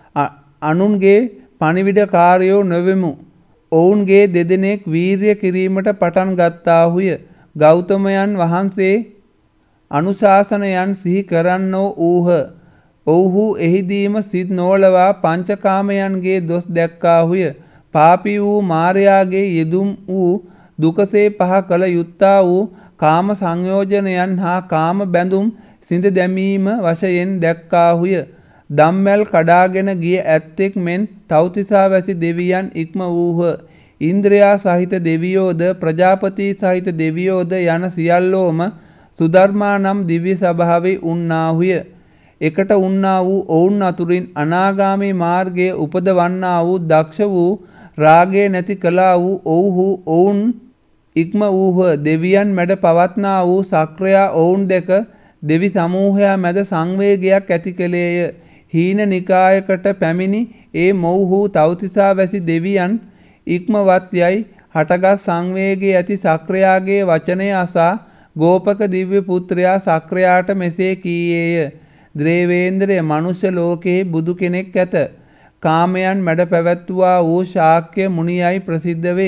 අනුන්ගේ පණිවිඩකාරයෝ නොවෙමු. ඔවුන්ගේ දෙදෙනෙක් වීර්ය කිරීමට පටන් ගත්තාහුය. ගෞතමයන් වහන්සේ අනුශාසනයන් සිහි කරන්නෝ ඌහ. ඔව්හු එහිදීම සිත් නොවලවා පංචකාමයන්ගේ දොස් දැක්කාහුය. පාපී වූ මාරයාගේ යෙදුම් වූ දුකසේ පහ කළ යුත්තා වූ කාම සංයෝජනයන් හා කාම බැඳුම් සිඳ දැමීම වශයෙන් දැක්කාහුය. දම්මැල් කඩාගෙන ගිය ඇත්තෙක් මෙන් තව්තිසා වැසි දෙවියන් ඉක්ම වූහ. ඉන්ද්‍රයා සහිත දෙවියෝද ප්‍රජාපති සහිත දෙවියෝද යන සියල්ලෝම සුධර්මා නම් දිව්‍ය සභාවේ උන්නාහුය. එකට උන්නා වූ ඔවුන් අතුරින් අනාගාමී මාර්ගයේ උපදවන්නා වූ දක්ෂ වූ රාගය නැති කළා වූ ඔව්හු ඔවුන් ඉක්ම වූහ. දෙවියන් මැඩ පවත්නා වූ සක්‍රයා ඔවුන් දැක දෙවි සමූහයා මැද සංවේගයක් ඇති කළේය. හීන නිකායකට පැමිණි ඒ මොව්හු තව්තිසා වැසි දෙවියන් ඉක්මවත් යයි හටගත් සංවේගයේ ඇති සක්‍රයාගේ වචනය අසා ගෝපක දිව්‍ය පුත්‍රයා සක්‍රයාට මෙසේ කීයේය. ද්‍රේවේන්ද්‍රය, මනුෂ්‍ය ලෝකයේ බුදු කෙනෙක් ඇත. කාමයන් මැඩ පැවැත්වුවා වූ ශාක්‍ය මුනියයි ප්‍රසිද්ධ වේ.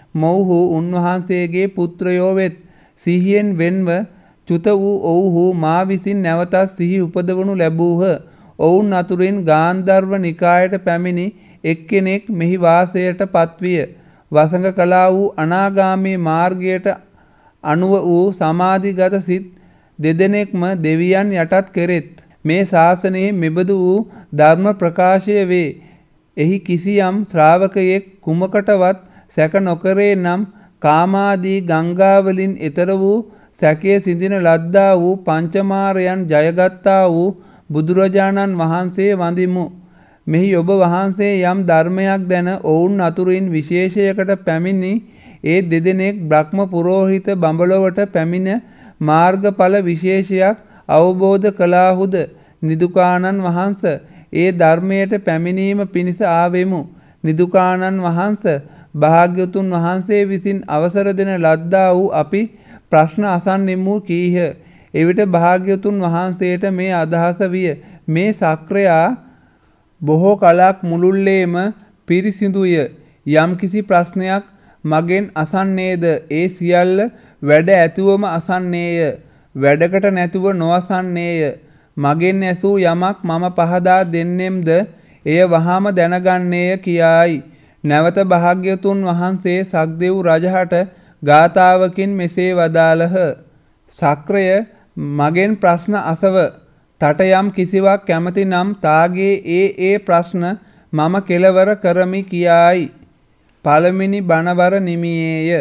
මොවුහු උන්වහන්සේගේ පුත්‍රයෝ වෙත්. සිහියෙන් වෙන්ව චුත වූ ඔවුහු මා විසින් නැවතත් සිහි උපදවනු ලැබූහ. ඔවුන් අතුරින් ගාන්ධර්ව නිකායට පැමිණි එක්කෙනෙක් මෙහි වාසයට පත්විය. වසඟ කලා වූ අනාගාමී මාර්ගයට අනුව වූ සමාධිගත සිත් දෙදෙනෙක්ම දෙවියන් යටත් කෙරෙත්. මේ ශාසනයේ මෙබඳු වූ ධර්ම ප්‍රකාශය වේ. එහි කිසියම් ශ්‍රාවකයෙක් කුමකටවත් සැක නොකරේ නම් කාමාදී ගංගාවලින් එතර වූ සැකයේ සිඳින ලද්දා වූ පංචමාරයන් ජයගත්තා වූ බුදුරජාණන් වහන්සේ වඳිමු. මෙහි ඔබ වහන්සේ යම් ධර්මයක් දැන ඔවුන් අතුරින් විශේෂයකට පැමිණි ඒ දෙදෙනෙක් බ්‍රහ්ම පුරෝහිත බඹලොවට පැමිණ මාර්ගඵල විශේෂයක් අවබෝධ කළාහුද? නිදුකානන් වහන්ස ඒ ධර්මයට පැමිණීම පිණිස ආවෙමු. නිදුකානන් වහන්ස භාග්‍යවතුන් වහන්සේ විසින් අවසර දෙන ලද්දා වූ අපි ප්‍රශ්න අසන්නෙමු කීහ. එවිට භාග්‍යවතුන් වහන්සේට මේ අදහස විය. මේ සක්‍රයා බොහෝ කලක් මුළුල්ලේම පිරිසිදුය. යම්කිසි ප්‍රශ්නයක් මගෙන් අසන්නේද ඒ සියල්ල වැඩ ඇතුවම අසන්නේය. වැඩකට නැතුව නොඅසන්නේය. මගෙන් ඇසූ යමක් මම පහදා දෙන්නෙම්ද එය වහාම දැනගන්නේය කියායි. නැවත භාග්‍යවතුන් වහන්සේ සක්දෙව් රජහට ගාථාවකින් මෙසේ වදාළහ. සක්‍රය මගෙන් ප්‍රශ්න අසව. තට යම් කිසිවක් කැමති නම් තාගේ ඒ ඒ ප්‍රශ්න මම කෙලවර කරමි කියායි. පළමිනි බණවර නිමියේය.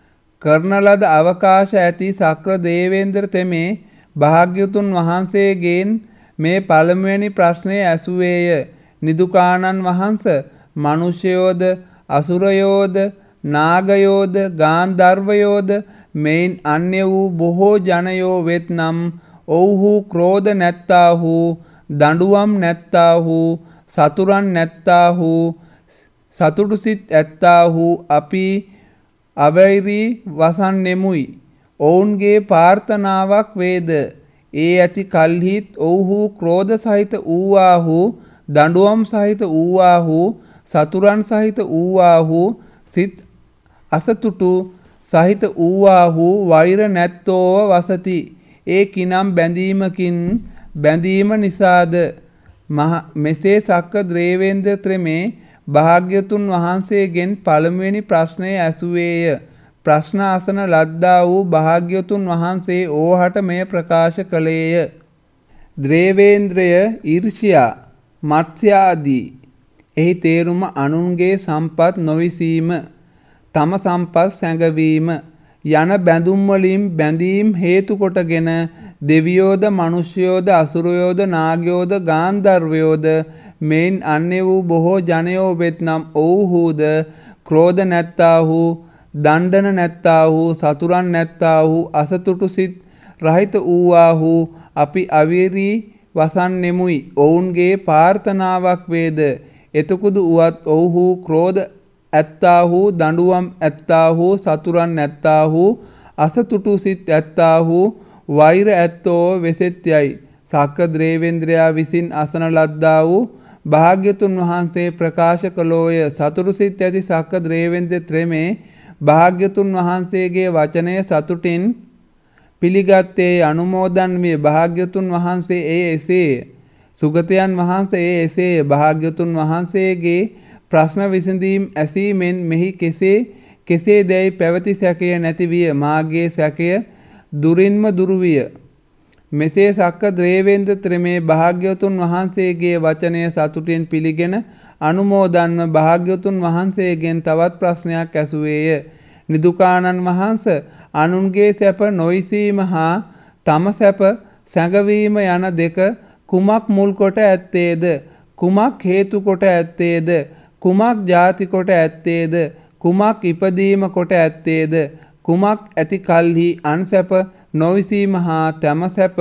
කරන ලද අවකාශ ඇති සක්‍ර දේවේන්ද්‍ර තෙමේ භාග්‍යවතුන් වහන්සේගෙන් මේ පළමුවැනි ප්‍රශ්නය ඇසුවේය. නිදුකානන් වහන්ස මනුෂ්‍යයෝද අසුරයෝද නාගයෝද ගාන්ධර්වයෝද මෙයින් අන්‍ය වූ බොහෝ ජනයෝ වෙත් නම් ඔව්හු ක්‍රෝධ නැත්තාහු, දඬුවම් නැත්තාහු, සතුරන් නැත්තාහු, සතුටු සිත් ඇත්තාහු අපි අවෛරී වසන්නෙමුයි. ඔවුන්ගේ ප්‍රාර්ථනාවක් වේද. ඒ ඇති කල්හිත් ඔව්හු ක්‍රෝධ සහිත වූවාහු, දඬුවම් සහිත වූවාහු, සතුරන් සහිත වූවාහු, සිත් අසතුටු සහිත වූවාහු වෛර නැත්තෝව වසති. ඒ කිනම් බැඳීමකින් බැඳීම නිසාද? මෙසේ සක්ක දේවේන්ද්‍ර ත්‍රමේ භාග්‍යවතුන් වහන්සේගෙන් පළමුවෙනි ප්‍රශ්නය ඇසුවේය. ප්‍රශ්න අසන ලද්දා වූ භාග්‍යවතුන් වහන්සේ ඕහට මෙය ප්‍රකාශ කළේය. දේවේන්ද්‍රය ඊර්ෂ්‍යා මත්ස්‍යාදී. එහි තේරුම අනුන්ගේ සම්පත් නොවිසීම, තම සම්පත් සැඟවීම යන බැඳුම් වලින් බැඳීම් හේතු කොටගෙන දෙවියෝද මනුෂ්‍යයෝද අසුරයෝද නාගයෝද ගාන්ධර්වයෝද මෙයින් අන්‍ය වූ බොහෝ ජනයෝ වෙත්නම් ඔව්හුද ක්‍රෝධ නැත්තාහු, දණ්ඩන නැත්තාහු, සතුරන් නැත්තාහු, අසතුටු සිත් රහිත වූවාහු අපි අවීරී වසන්නෙමුයි. ඔවුන්ගේ ප්‍රාර්ථනාවක් වේද. එතකුදු උවත් ඔව්හු ක්‍රෝධ ඇත්තාහු, දඬුවම් ඇත්තාහු, සතුරන් නැත්තාහු, අසතුටු සිත් ඇත්තාහු වෛර ඇත්තෝ වෙසෙත්යයි. සක්ක දේවේන්ද්‍රයා විසින් අසන ලද්දා වූ භාග්‍යතුන් වහන්සේ ප්‍රකාශ කළෝය. සතුටු සිත් ඇති සක්ක දේවේන්ද්‍ර ත්‍රමේ භාග්‍යතුන් වහන්සේගේ වචනය සතුටින් පිළිගත්තේ අනුමෝදන් විය. භාග්‍යතුන් වහන්සේ ඒ එසේය. සුගතයන් වහන්සේ ඒ එසේය. භාග්‍යතුන් වහන්සේගේ ප්‍රශ්න විසඳීම් ඇසීමෙන් මෙහි කෙසේ කෙසේ දැයි පැවති සැකය නැති විය. මාගේ සැකය දුරින්ම දුරු විය. මෙසේ සක්ක දේවේන්ද්‍ර ත්‍රමේ භාග්‍යවතුන් වහන්සේගේ වචනය සතුටින් පිළිගෙන අනුමෝදන්ව භාග්‍යවතුන් වහන්සේගෙන් තවත් ප්‍රශ්නයක් ඇසුවේය. නිදුකානන් වහන්ස අනුන්ගේ සැප නොයිසීම හා තම සැප සැඟවීම යන දෙක කුමක් මුල් කොට ඇත්තේද? කුමක් හේතු කොට ඇත්තේද? කුමක් ජාති කොට ඇත්තේද? කුමක් ඉපදීම කොට ඇත්තේද? කුමක් ඇති කල්හි අන්සැප නොවිසීම හා තම සැප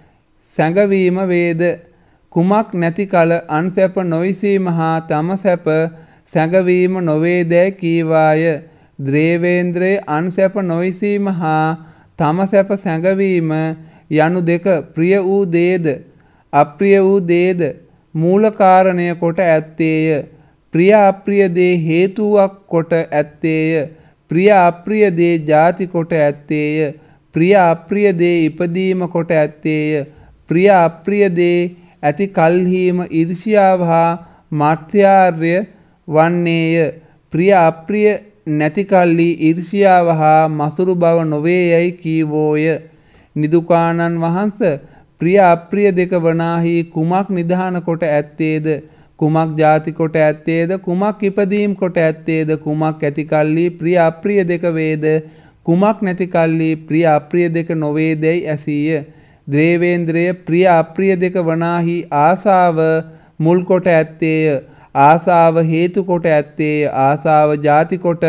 සැඟවීම වේද? කුමක් නැති කල අන්සැප නොවිසීම හා තම සැප සැඟවීම නොවේදැයි කීවාය. දේවේන්ද්‍රේ අන්සැප නොවිසීම හා තම සැප සැඟවීම යනු දෙක ප්‍රිය වූ දේද අප්‍රිය වූ දේද මූල කාරණය කොට ඇත්තේය. ප්‍රිය අප්‍රිය දේ හේතුවක් කොට ඇත්තේය. ප්‍රිය අප්‍රිය දේ ಜಾති කොට ඇත්තේය. ප්‍රිය අප්‍රිය දේ ඉපදීම කොට ඇත්තේය. ප්‍රිය අප්‍රිය දේ ඇති කල්හිම ඊර්ෂ්‍යාව හා මාත්‍යාර්ය වන්නේය. ප්‍රිය අප්‍රිය නැති කල්හි ඊර්ෂ්‍යාව හා මසුරු බව නොවේ යයි කීවෝය. නිදුකාණන් වහන්ස ප්‍රිය අප්‍රිය දෙක වනාහි කුමක් නිධාන කොට ඇත්තේද? කුමක් ಜಾති කොට ඇත්තේද? කුමක් ඉපදීම් කොට ඇත්තේද? කුමක් ඇති කල්හි ප්‍රිය අප්‍රිය දෙක වේද? කුමක් නැති කල්හි ප්‍රිය අප්‍රිය දෙක නොවේදැයි ඇසීය. දේවේන්ද්‍රය ප්‍රිය අප්‍රිය දෙක වනාහි ආසාව මුල් කොට ඇත්තේය. ආසාව හේතු කොට ඇත්තේය. ආසාව ಜಾති කොට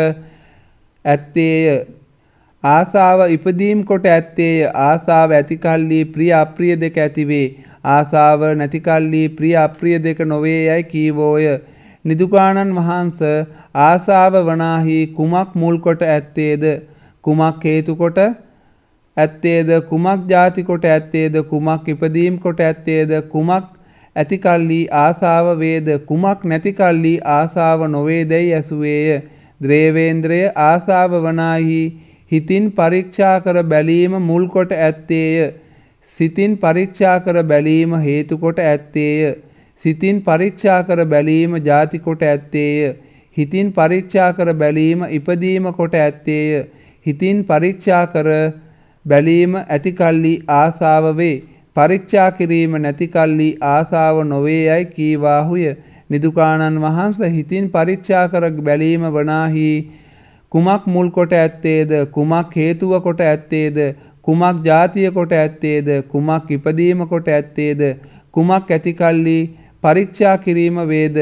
ඇත්තේය. ආසාව ඉපදීම් කොට ඇත්තේය. ආසාව ඇති කල්හි ප්‍රිය අප්‍රිය දෙක ඇතිවේ. ආසාව නැති කල්හි ප්‍රිය අප්‍රිය දෙක නොවේ යයි කීවෝය. නිදුකාණන් වහන්ස ආසාව වනාහි කුමක් මුල් කොට ඇත්තේද? කුමක් හේතු කොට ඇත්තේද? කුමක් ಜಾති කොට ඇත්තේද? කුමක් ඉපදීම් කොට ඇත්තේද? කුමක් ඇති කල්හි ආසාව වේද? කුමක් නැති කල්හි ආසාව නොවේදැයි ඇසුවේය. දේවේන්ද්‍රය ආසාව වනාහි හිතින් පරීක්ෂා කර බැලීම මුල් කොට ඇත්තේය. සිතින් පරීක්ෂා කර බැලීම හේතු කොට ඇත්තේය. සිතින් පරීක්ෂා කර බැලීම ಜಾති කොට ඇත්තේය. හිතින් පරීක්ෂා කර බැලීම ඉපදීම කොට ඇත්තේය. හිතින් පරීක්ෂා කර බැලීම ඇති කල්හි ආසාව වේ. පරීක්ෂා කිරීම නැති කල්හි ආසාව නොවේ යයි කීවාහුය. නිදුකාණන් වහන්ස හිතින් පරීක්ෂා කර බැලීම වනාහි කුමක් මුල් කොට ඇත්තේද? කුමක් හේතුව කොට ඇත්තේද? කුමක් ಜಾතිය කොට ඇත්තේද? කුමක් ඉපදීම කොට ඇත්තේද? කුමක් ඇති කල්හි පරීක්ෂා කිරීම වේද?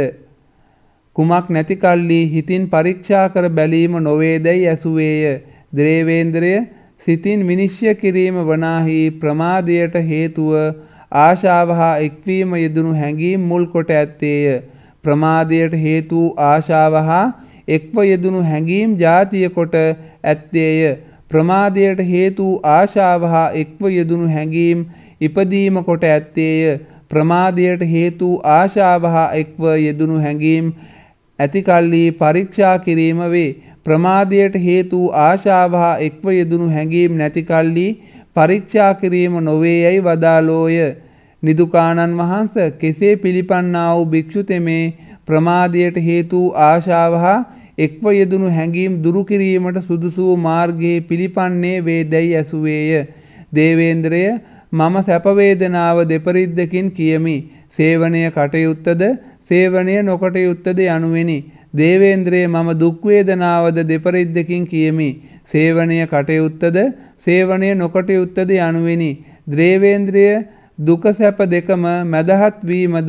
කුමක් නැති කල්හි හිතින් පරීක්ෂා කර බැලීම නොවේදැයි ඇසුවේය. දේවේන්ද්‍රය සිතින් විනිශ්චය කිරීම වනාහි ප්‍රමාදයට හේතුව ආශාව හා එක්වීම යෙදුණු හැඟීම් මුල් කොට ඇත්තේය. ප්‍රමාදයට හේතු ආශාව හා එක්ව යෙදුණු හැඟීම් ಜಾතිය කොට ඇත්තේය. ප්‍රමාදයට හේතු ආශාව හා එක්ව යෙදුණු හැඟීම් ඉපදීම කොට ඇත්තේය. ප්‍රමාදයට හේතු ආශාව හා එක්ව යෙදුණු හැඟීම් ඇති කල්හි පරීක්ෂා කිරීම වේ. ප්‍රමාදයට හේතු ආශාව හා එක්ව යෙදුණු හැඟීම් නැති කල්හි පරීක්ෂා කිරීම නොවේ යයි වදාළෝය. නිදුකාණන් වහන්ස කෙසේ පිළිපන්නා වූ භික්ෂු තෙමේ ප්‍රමාදයට හේතු ආශාව හා එක්ව යෙදුණු හැඟීම් දුරු කිරීමට සුදුසු මාර්ගයේ පිළිපන්නේ වේදැයි ඇසුවේය. දේවේන්ද්‍රය මම සැප වේදනාව දෙපරිද්දකින් කියමි. සේවනය කටයුත්තද සේවනය නොකටයුත්තද යනුවෙනි. දේවේන්ද්‍රය මම දුක් වේදනාවද දෙපරිද්දකින් කියමි. සේවනය කටයුත්තද සේවනය නොකටයුත්තද යනුවෙනි. දේවේන්ද්‍රය දුක සැප දෙකම මැදහත් වීමද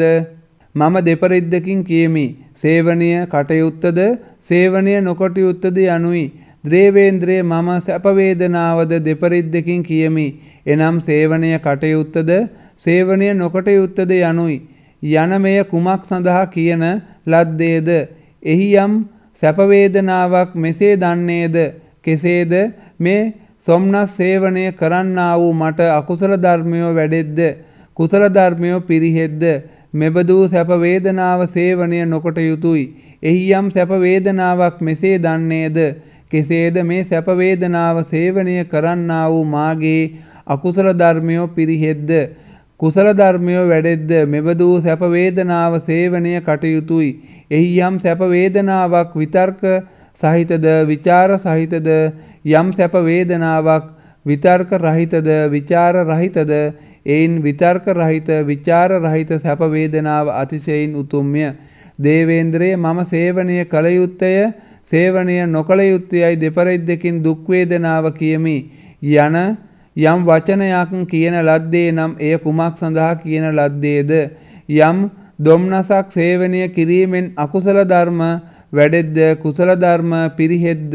මම දෙපරිද්දකින් කියමි. සේවනය කටයුත්තද සේවනය නොකටයුත්තද යනුයි. දේවේන්ද්‍රය මම සැප වේදනාවද දෙපරිද්දකින් කියමි. එනම් සේවනය කටයුත්තද සේවනය නොකටයුත්තද යනුයි. යන මෙය කුමක් සඳහා කියන ලද්දේද? එහි යම් සැප වේදනාවක් මෙසේ දන්නේද? කෙසේද? මේ සොම්නස් සේවනය කරන්නා වූ මට අකුසල ධර්මයෝ වැඩෙද්ද? කුසල ධර්මයෝ පිරිහෙද්ද? මෙබඳු සැප වේදනාව සේවනය නොකොට යුතුයි. එහි යම් සැප වේදනාවක් මෙසේ දන්නේද? කෙසේද මේ සැප වේදනාව සේවනය කරන්නා වූ මාගේ අකුසල ධර්මයෝ පිරිහෙද්ද? කුසල ධර්මයෝ වැඩෙද්ද? මෙබඳු සැප වේදනාව සේවනය කටයුතුයි. එහි යම් සැප වේදනාවක් විතර්ක සහිතද විචාර සහිතද? යම් සැප වේදනාවක් විතර්ක රහිතද විචාර රහිතද? එයින් විතර්ක රහිත විචාර රහිත සැප වේදනාව අතිශයින් උතුම්ය. දේවේන්ද්‍රය මම සේවනය කළ යුත්තය සේවනය නොකළ යුත්තයයි දෙපරිද්දකින් දුක් වේදනාව කියමි. යන යම් වචනයක් කියන ලද්දේ නම් එය කුමක් සඳහා කියන ලද්දේද? යම් දොම්නසක් සේවනය කිරීමෙන් අකුසල ධර්ම වැඩෙද්ද කුසල ධර්ම පිරිහෙද්ද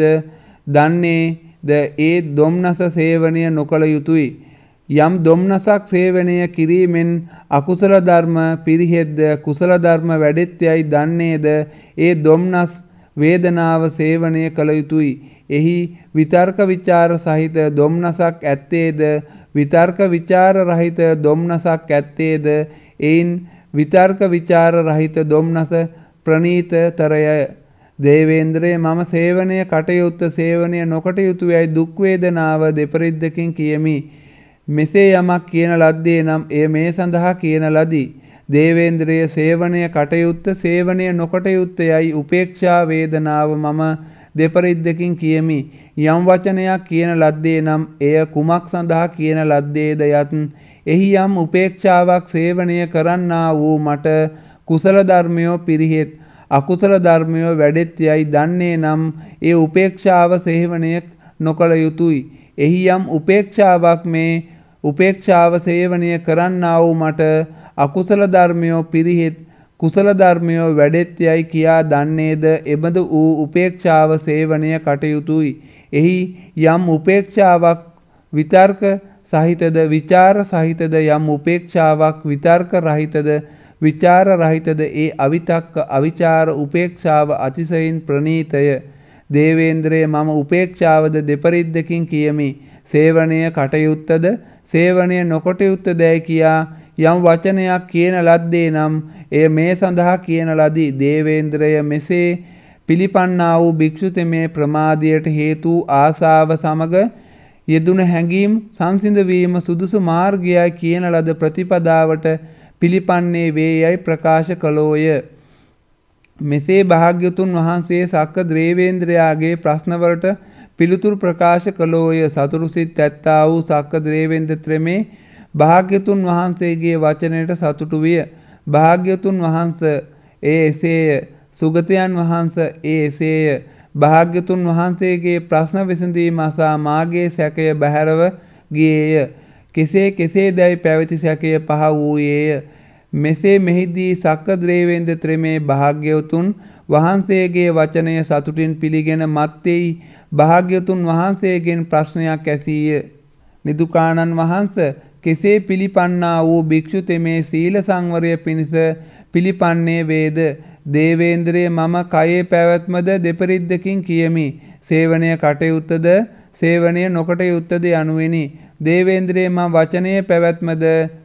දන්නේද? ඒ දොම්නස සේවනය නොකළ යුතුයි. යම් දොම්නසක් සේවනය කිරීමෙන් අකුසල ධර්ම පිරිහෙද්ද කුසල ධර්ම වැඩෙත්යයි දන්නේද? ඒ දොම්නස් වේදනාව සේවනය කළ යුතුයි. එහි විතර්ක විචාර සහිත දොම්නසක් ඇත්තේද? විතර්ක විචාර රහිත දොම්නසක් ඇත්තේද? එයින් විතර්ක විචාර රහිත දොම්නස ප්‍රණීතතරය. දේවේන්ද්‍රය මම සේවනය කටයුත්ත සේවනය නොකටයුතු යයි දුක් වේදනාව දෙපරිද්දකින් කියමි. මෙසේ යමක් කියන ලද්දේ නම් එය මේ සඳහා කියන ලදී. දේවේන්ද්‍රය සේවනය කටයුත්ත සේවනය නොකටයුත්ත යයි උපේක්ෂා වේදනාව මම දෙපරිද්දකින් කියමි. යම් වචනයක් කියන ලද්දේ නම් එය කුමක් සඳහා කියන ලද්දේද යත් එහි යම් උපේක්ෂාවක් සේවනය කරන්නා වූ මට කුසල ධර්මයෝ පිරිහෙත් අකුසල ධර්මයෝ වැඩෙත් යයි දන්නේ නම් ඒ උපේක්ෂාව සේවනය නොකළ යුතුයි. එහි යම් උපේක්ෂාවක් මේ උපේක්ෂාව සේවනය කරන්නා වූ මට අකුසල ධර්මයෝ පිරිහෙත් කුසල ධර්මයෝ වැඩෙත් යයි කියා දන්නේද එබඳු වූ උපේක්ෂාව සේවනය කටයුතුයි. එහි යම් උපේක්ෂාවක් විතර්ක සහිතද විචාර සහිතද යම් උපේක්ෂාවක් විතර්ක රහිතද විචාර රහිතද ඒ අවිතක්ක අවිචාර උපේක්ෂාව අතිශයින් ප්‍රණීතය. දේවේන්ද්‍රය මම උපේක්ෂාවද දෙපරිද්දකින් කියමි. සේවනය කටයුත්තද සේවනය නොකටයුත්තදැයි කියා යම් වචනයක් කියන ලද්දේ නම් එය මේ සඳහා කියන ලදී. දේවේන්ද්‍රය මෙසේ පිළිපන්නා වූ භික්ෂුතෙමේ ප්‍රමාදයට හේතු ආසාව සමග යෙදුන හැඟීම් සංසිඳවීම සුදුසු මාර්ගයයි කියන ලද ප්‍රතිපදාවට පිළිපන්නේ වේ යයි ප්‍රකාශ කළෝය. මෙසේ භාග්‍යතුන් වහන්සේ සක්ක දේවේන්ද්‍රයාගේ ප්‍රශ්නවලට පිළිතුරු ප්‍රකාශ කළෝය. සතුරු සිත් ඇත්තා වූ සක්ක දේවේන්ද්‍ර ත්‍රමේ භාග්‍යතුන් වහන්සේගේ වචනයට සතුටු විය. භාග්‍යතුන් වහන්ස ඒ එසේය. සුගතයන් වහන්ස ඒ එසේය. භාග්‍යතුන් වහන්සේගේ ප්‍රශ්න විසඳීම අසා මාගේ සැකය බැහැරව ගියේය. කෙසේ කෙසේ දැයි පැවති සැකය පහ වූයේය. මෙසේ මෙහිදී සක්ක දේවේන්ද්‍ර ත්‍රමේ භාග්‍යවතුන් වහන්සේගේ වචනය සතුටින් පිළිගෙන මත්තෙයි භාග්‍යතුන් වහන්සේගෙන් ප්‍රශ්නයක් ඇසීය. නිදුකාණන් වහන්ස කෙසේ පිළිපන්නා වූ භික්ෂු තෙමේ සීල සංවරය පිණිස පිළිපන්නේ වේද? දේවේන්ද්‍රය මම කයේ පැවැත්මද දෙපරිද්දකින් කියමි. සේවනය කටයුත්තද සේවනය නොකටයුත්තද යනුවෙනි. දේවේන්ද්‍රය මම වචනයේ පැවැත්මද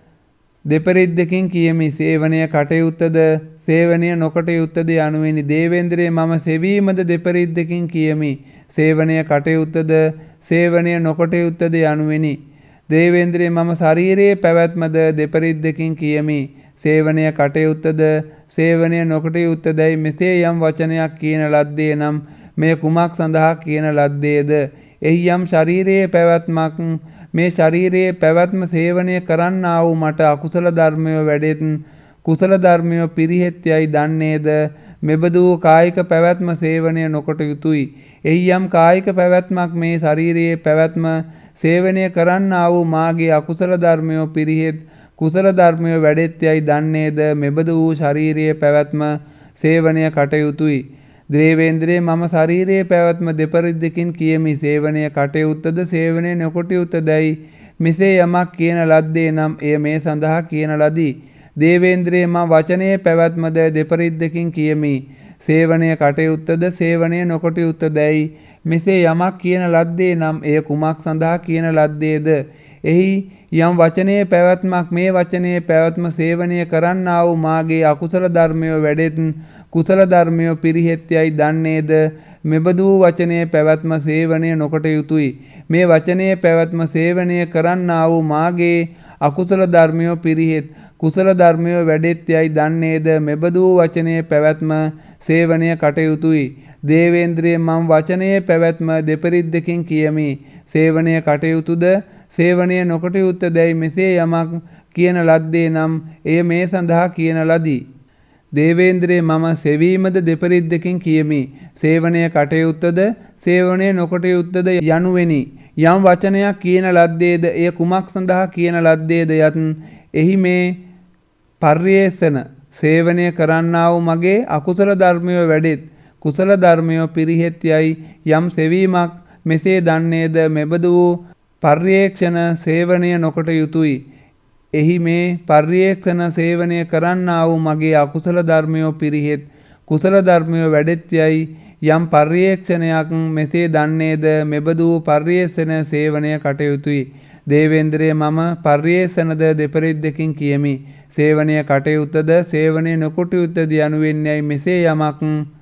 දෙපරිද්දකින් කියමි. සේවනය කටයුත්තද සේවනය නොකටයුත්තද යනුවෙනි. දේවේන්ද්‍රය මම සෙවීමද දෙපරිද්දකින් කියමි. සේවනය කටයුත්තද සේවනය නොකටයුත්තද යනුවෙනි. දේවේන්ද්‍රය මම ශරීරයේ පැවැත්මද දෙපරිද්දකින් කියමි. සේවනය කටයුත්තද සේවනය නොකටයුත්තදැයි මෙසේ යම් වචනයක් කියන ලද්දේ නම් මේ කුමක් සඳහා කියන ලද්දේද? එහි යම් ශරීරයේ පැවැත්මක් මේ ශරීරයේ පැවැත්ම සේවනය කරන්නා වූ මට අකුසල ධර්මයෝ වැඩෙත් කුසල ධර්මයෝ පිරිහෙත් යයි දන්නේද? මෙබඳු කායික පැවැත්ම සේවනය නොකොට යුතුයි. එහි යම් කායික පැවැත්මක් මේ ශරීරයේ පැවැත්ම සේවනය කරන්නා වූ මාගේ අකුසල ධර්මයෝ පිරිහෙත් කුසල ධර්මයෝ වැඩෙත් යයි දන්නේද? මෙබඳු වූ ශරීරයේ පැවැත්ම සේවනය කටයුතුයි. දේවේන්ද්‍රය මම ශරීරයේ පැවැත්ම දෙපරිද්දකින් කියමි. සේවනය කටයුත්තද සේවනය නොකටයුත්තදැයි මෙසේ යමක් කියන ලද්දේ නම් එය මේ සඳහා කියන ලදී. දේවේන්ද්‍රය මම වචනයේ පැවැත්මද දෙපරිද්දකින් කියමි. සේවනය කටයුත්තද සේවනය නොකටයුත්තදැයි මෙසේ යමක් කියන ලද්දේ නම් එය කුමක් සඳහා කියන ලද්දේද? එහි යම් වචනයේ පැවැත්මක් මේ වචනයේ පැවැත්ම සේවනය කරන්නා වූ මාගේ අකුසල ධර්මයෝ වැඩෙත් කුසල ධර්මයෝ පිරිහෙත් යයි දන්නේද? මෙබඳු වචනයේ පැවැත්ම සේවනය නොකොට යුතුයි. මේ වචනයේ පැවැත්ම සේවනය කරන්නා වූ මාගේ අකුසල ධර්මයෝ පිරිහෙත් කුසල ධර්මයෝ වැඩෙත් යයි දන්නේද? මෙබඳු වචනයේ පැවැත්ම සේවනය කටයුතුයි. දේවේන්ද්‍රය මම වචනයේ පැවැත්ම දෙපරිද්දකින් කියමි. සේවනය කටයුතුද සේවනය නොකටයුත්තදැයි මෙසේ යමක් කියන ලද්දේ නම් එය මේ සඳහා කියන ලදී. දේවේන්ද්‍රය මම සෙවීමද දෙපරිද්දකින් කියමි. සේවනය කටයුත්තද සේවනය නොකටයුත්තද යනුවෙනි. යම් වචනයක් කියන ලද්දේද එය කුමක් සඳහා කියන ලද්දේද යත් එහි මේ පර්යේෂණ සේවනය කරන්නා වූ මගේ අකුසල ධර්මයෝ වැඩෙත් කුසල ධර්මයෝ පිරිහෙත් යයි යම් සෙවීමක් මෙසේ දන්නේද? මෙබඳු වූ පර්යේක්ෂණ සේවනය නොකොට යුතුයි. එහි මේ පර්යේක්ෂණ සේවනය කරන්නා වූ මගේ අකුසල ධර්මයෝ පිරිහෙත් කුසල ධර්මයෝ වැඩෙත් යයි යම් පර්යේක්ෂණයක් මෙසේ දන්නේද? මෙබඳු පර්යේෂණ සේවනය කටයුතුයි. දේවේන්ද්‍රය මම පර්යේෂණද දෙපරිද්දකින් කියමි. සේවනය කටයුත්තද සේවනය නොකොට යුත්තද යනුවෙන්නයි මෙසේ යමක්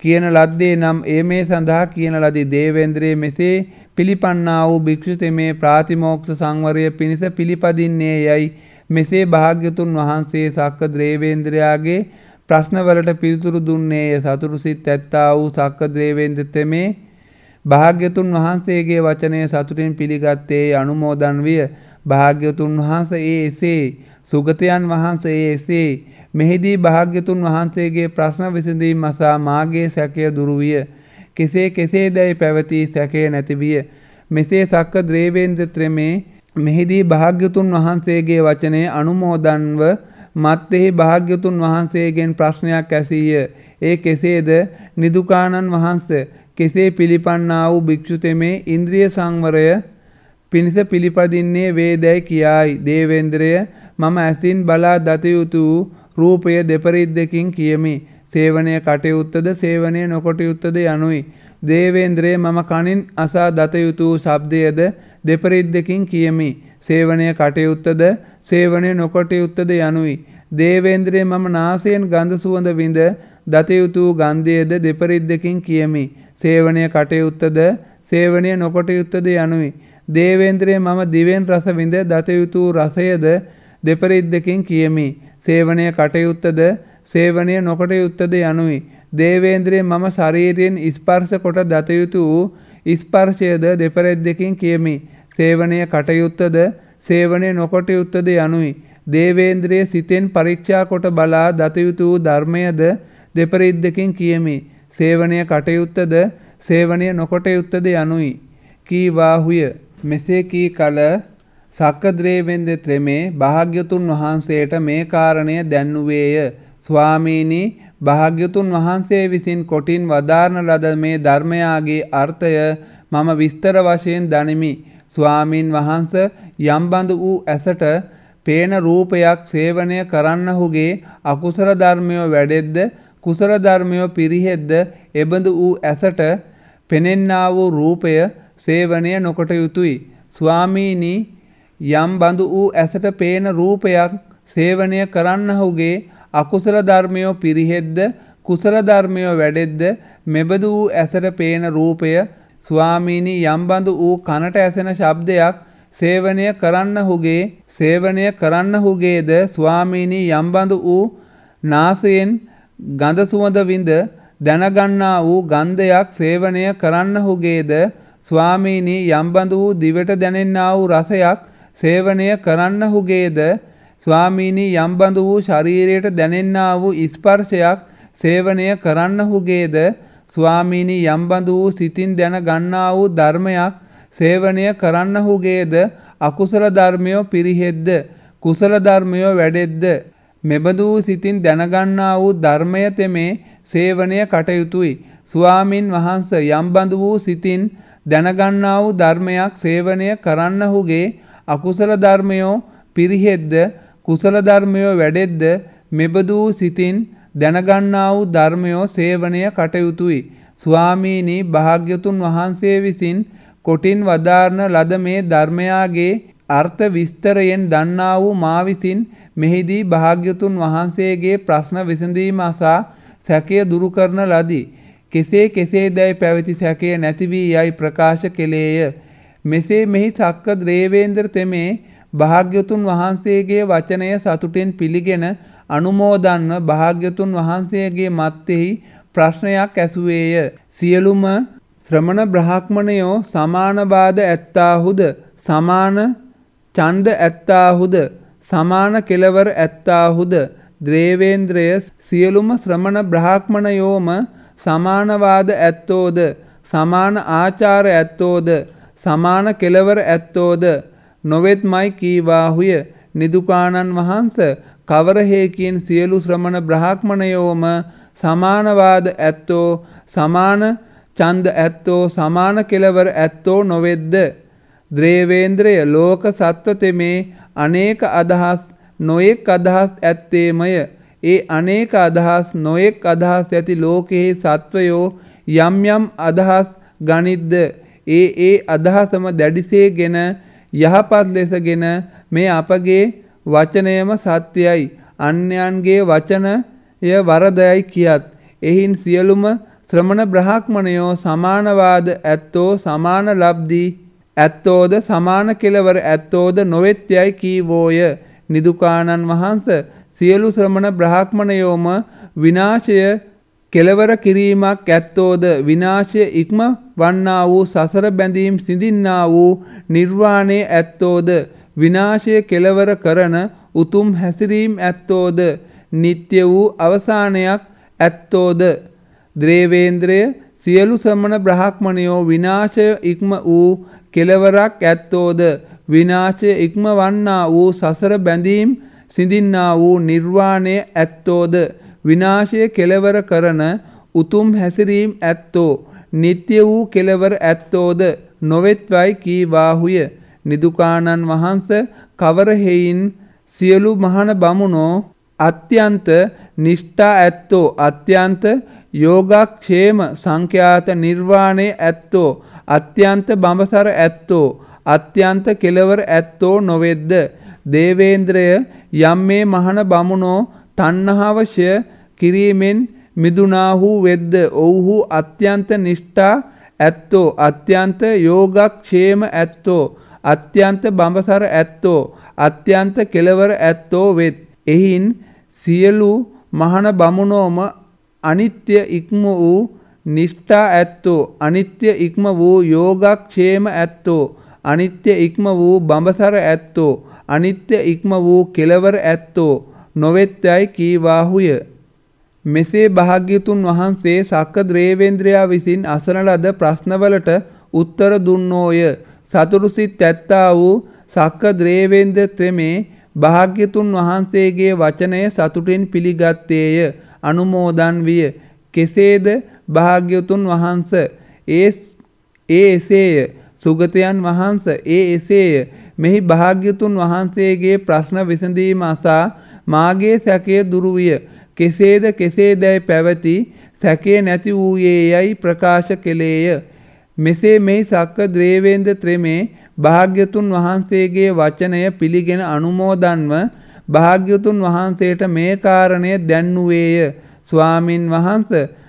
කියන ලද්දේ නම් ඒ මේ සඳහා කියන ලදී. දේවේන්ද්‍රයේ මෙසේ පිළිපන්නා වූ භික්ෂු තෙමේ ප්‍රාතිමෝක්ෂ සංවරය පිණිස පිළිපදින්නේ යයි මෙසේ භාග්‍යතුන් වහන්සේ සක්ක දේවේන්ද්‍රයාගේ ප්‍රශ්නවලට පිළිතුරු දුන්නේය. සතුරු සිත් ඇත්තා වූ සක්ක දේවේන්ද්‍ර තෙමේ භාග්‍යතුන් වහන්සේගේ වචනය සතුටින් පිළිගත්තේ අනුමෝදන් විය. භාග්‍යතුන් වහන්සේ ඒ එසේ සුගතයන් වහන්සේ ඒ එසේ මෙහිදී භාග්‍යතුන් වහන්සේගේ ප්‍රශ්න විසඳීම අසා මාගේ සැකය දුරු විය. කෙසේ කෙසේදැයි පැවති සැකය නැති විය. මෙසේ සක්ක දේවේන්ද්‍ර තෙමේ මෙහිදී භාග්‍යතුන් වහන්සේගේ වචනය අනුමෝදන්ව මත්තෙහි භාග්‍යතුන් වහන්සේගෙන් ප්‍රශ්නයක් ඇසීය. ඒ කෙසේද? නිදුකානන් වහන්සේ කෙසේ පිළිපන්නා වූ භික්ෂු තෙමේ ඉන්ද්‍රිය සංවරය පිණිස පිළිපදින්නේ වේදැයි කියායි. දේවේන්ද්‍රය මම ඇසින් බලා දත යුතු රූපය දෙපරිද්දකින් කියමි. සේවනය කටයුත්තද සේවනය නොකටයුත්තද යනුයි. දේවේන්ද්‍රය මම කනින් අසා දත යුතු ශබ්දයද දෙපරිද්දකින් කියමි. සේවනය කටයුත්තද සේවනය නොකටයුත්තද යනුයි. දේවේන්ද්‍රය මම නාසයෙන් ගඳ සුවඳ විඳ දත යුතු ගන්ධයද දෙපරිද්දකින් කියමි. සේවනය කටයුත්තද සේවනය නොකටයුත්තද යනුයි. දේවේන්ද්‍රය මම දිවෙන් රස විඳ දත යුතු රසයද දෙපරිද්දකින් කියමි. සේවනය කටයුත්තද සේවනය නොකටයුත්තද යනුයි. දේවේන්ද්‍රය මම ශරීරයෙන් ස්පර්ශ කොට දත යුතු ස්පර්ශයද දෙපරිද්දකින් කියමි. සේවනය කටයුත්තද සේවනය නොකටයුත්තද යනුයි. දේවේන්ද්‍රය සිතෙන් පරීක්ෂා කොට බලා දත යුතු ධර්මයද දෙපරිද්දකින් කියමි. සේවනය කටයුත්තද සේවනය නොකටයුත්තද යනුයි. කීවාහුය. මෙසේ කී කල සක්ක දේවේන්ද්‍ර තෙමේ භාග්‍යතුන් වහන්සේට මේ කාරණය දැන්වුවේය. ස්වාමීනි, භාග්‍යතුන් වහන්සේ විසින් කොටින් වදාරන ලද මේ ධර්මයාගේ අර්ථය මම විස්තර වශයෙන් දනිමි. ස්වාමීන් වහන්ස යම් බඳු වූ ඇසට පේන රූපයක් සේවනය කරන්නහුගේ අකුසල ධර්මයෝ වැඩෙද්ද කුසල ධර්මයෝ පිරිහෙද්ද එබඳු වූ ඇසට පෙනෙන්නා වූ රූපය සේවනය නොකොට යුතුය. ස්වාමීනි, යම් බඳු වූ ඇසට පේන රූපයක් සේවනය කරන්නහුගේ අකුසල ධර්මයෝ පිරිහෙද්ද කුසල ධර්මයෝ වැඩෙද්ද මෙබඳු වූ ඇසට පේන රූපය ස්වාමීනි යම් බඳු වූ කනට ඇසෙන ශබ්දයක් සේවනය කරන්නහුගේ සේවනය කරන්නහුගේද ස්වාමීනි යම් බඳු වූ නාසයෙන් ගඳ සුවඳ විඳ දැනගන්නා වූ ගන්ධයක් සේවනය කරන්නහුගේද ස්වාමීනි යම් බඳු වූ දිවට දැනෙන්නා වූ රසයක් සේවනය කරන්නහුගේද ස්වාමීනි යම් බඳු වූ ශරීරයට දැනෙන්නා වූ ස්පර්ශයක් සේවනය කරන්නහුගේද ස්වාමීනි යම් බඳු වූ සිතින් දැන ගන්නා වූ ධර්මයක් සේවනය කරන්නහුගේද අකුසල ධර්මයෝ පිරිහෙද්ද කුසල ධර්මයෝ වැඩෙද්ද මෙබඳු වූ සිතින් දැනගන්නා වූ ධර්මය තෙමේ සේවනය කටයුතුයි. ස්වාමින් වහන්ස යම් බඳු වූ සිතින් දැනගන්නා වූ ධර්මයක් සේවනය කරන්නහුගේ අකුසල ධර්මයෝ පිරිහෙද්ද කුසල ධර්මයෝ වැඩෙද්ද මෙබඳු වූ සිතින් දැනගන්නා වූ ධර්මයෝ සේවනය කටයුතුයි. ස්වාමීනි, භාග්‍යතුන් වහන්සේ විසින් කොටින් වදාරන ලද මේ ධර්මයාගේ අර්ථ විස්තරයෙන් දන්නා වූ මා විසින් මෙහිදී භාග්‍යතුන් වහන්සේගේ ප්‍රශ්න විසඳීම අසා සැකය දුරු කරන ලදී. කෙසේ කෙසේදැයි පැවති සැකය නැති වී යයි ප්‍රකාශ කෙලේය. මෙසේ මෙහි සක්ක දේවේන්ද්‍ර තෙමේ භාග්‍යතුන් වහන්සේගේ වචනය සතුටින් පිළිගෙන අනුමෝදන්ව භාග්‍යතුන් වහන්සේගේ මත්තෙහි ප්‍රශ්නයක් ඇසුවේය. සියලුම ශ්‍රමණ බ්‍රාහ්මණයෝ සමාන වාද ඇත්තාහුද සමාන ඡන්ද ඇත්තාහුද සමාන කෙලවර ඇත්තාහුද? දේවේන්ද්‍රය සියලුම ශ්‍රමණ බ්‍රාහ්මණයෝම සමාන වාද ඇත්තෝද සමාන ආචාර ඇත්තෝද සමාන කෙලවර ඇත්තෝද නොවෙත්මයි කීවාහුය. නිදුකානන් වහන්ස කවර හේකින් සියලු ශ්‍රමණ බ්‍රාහ්මණයෝම සමාන වාද ඇත්තෝ සමාන ඡන්ද ඇත්තෝ සමාන කෙලවර ඇත්තෝ නොවෙද්ද? දේවේන්ද්‍රය ලෝක සත්ව තෙමේ අනේක අදහස් නොයෙක් අදහස් ඇත්තේමය. ඒ අනේක අදහස් නොයෙක් අදහස් ඇති ලෝකෙහි සත්වයෝ යම් යම් අදහස් ගනිද්ද ඒ ඒ අදහසම දැඩිසේගෙන යහපත් ලෙසගෙන මේ අපගේ වචනයම සත්‍යයි අන්‍යයන්ගේ වචනය වරදයි කියත් එහින් සියලුම ශ්‍රමණ බ්‍රාහ්මණයෝ සමානවාද ඇත්තෝ සමාන ලබ්ධි ඇත්තෝද සමාන කෙලවර ඇත්තෝද නොවෙත්යයි කීවෝය. නිදුකානන් වහන්ස සියලු ශ්‍රමණ බ්‍රාහ්මණයෝම විනාශය කෙලවර කිරීමක් ඇත්තෝද විනාශය ඉක්ම වන්නා වූ සසර බැඳීම් සිඳින්නා වූ නිර්වාණය ඇත්තෝද විනාශය කෙලවර කරන උතුම් හැසිරීම් ඇත්තෝද නිත්‍ය වූ අවසානයක් ඇත්තෝද. දේවේන්ද්‍රය සියලු ශ්‍රමණ බ්‍රාහ්මණයෝ විනාශය ඉක්ම වූ කෙලවරක් ඇත්තෝද විනාශය ඉක්ම වන්නා වූ සසර බැඳීම් සිඳින්නා වූ නිර්වාණය ඇත්තෝද විනාශය කෙලවර කරන උතුම් හැසිරීම් ඇත්තෝ නිත්‍ය වූ කෙලවර ඇත්තෝද නොවෙත්වයි කීවාහුය. නිදුකානන් වහන්ස කවර හේයින් සියලු මහණ බමුණෝ අත්‍යන්ත නිෂ්ඨා ඇත්තෝ අත්‍යන්ත යෝගක්ෂේම සංඛ්‍යාත නිර්වාණය ඇත්තෝ අත්‍යන්ත බඹසර ඇත්තෝ අත්‍යන්ත කෙලවර ඇත්තෝ නොවෙද්ද. දේවේන්ද්‍රය යම් මේ මහණ බමුණෝ තණ්හාවශය කිරීමෙන් මිදුනාහු වෙද්ද ඔව්හු අත්‍යන්ත නිෂ්ඨා ඇත්තෝ අත්‍යන්ත යෝගක්ෂේම ඇත්තෝ අත්‍යන්ත බඹසර ඇත්තෝ අත්‍යන්ත කෙලවර ඇත්තෝ වෙත්. එහින් සියලු මහණ බමුණෝම අනිත්‍ය ඉක්ම වූ නිෂ්ඨා ඇත්තෝ අනිත්‍ය ඉක්ම වූ යෝගක්ෂේම ඇත්තෝ අනිත්‍ය ඉක්ම වූ බඹසර ඇත්තෝ අනිත්‍ය ඉක්ම වූ කෙලවර ඇත්තෝ නොවෙත්යයි කීවාහුය. මෙසේ භාග්‍යතුන් වහන්සේ සක්ක දේවේන්ද්‍රයා විසින් අසන ලද ප්‍රශ්නවලට උත්තර දුන්නෝය. සතුරු සිත් ඇත්තා වූ සක්ක දේවේන්ද්‍ර තෙමේ භාග්‍යතුන් වහන්සේගේ වචනය සතුටින් පිළිගත්තේය අනුමෝදන් විය. කෙසේද භාග්‍යතුන් වහන්ස ඒ ඒ එසේය. සුගතයන් වහන්ස ඒ එසේය. මෙහි භාග්‍යතුන් වහන්සේගේ ප්‍රශ්න විසඳීම අසා මාගේ සැකය දුරු විය. කෙසේද කෙසේදැයි පැවති සැකය නැති වූයේ යයි ප්‍රකාශ කෙලේය. මෙසේ මෙහි සක්ක දේවේන්ද්‍ර ත්‍රමේ භාග්‍යතුන් වහන්සේගේ වචනය පිළිගෙන අනුමෝදන්ව භාග්‍යතුන් වහන්සේට මේ කාරණය දැන්නුවේය. ස්වාමින් වහන්ස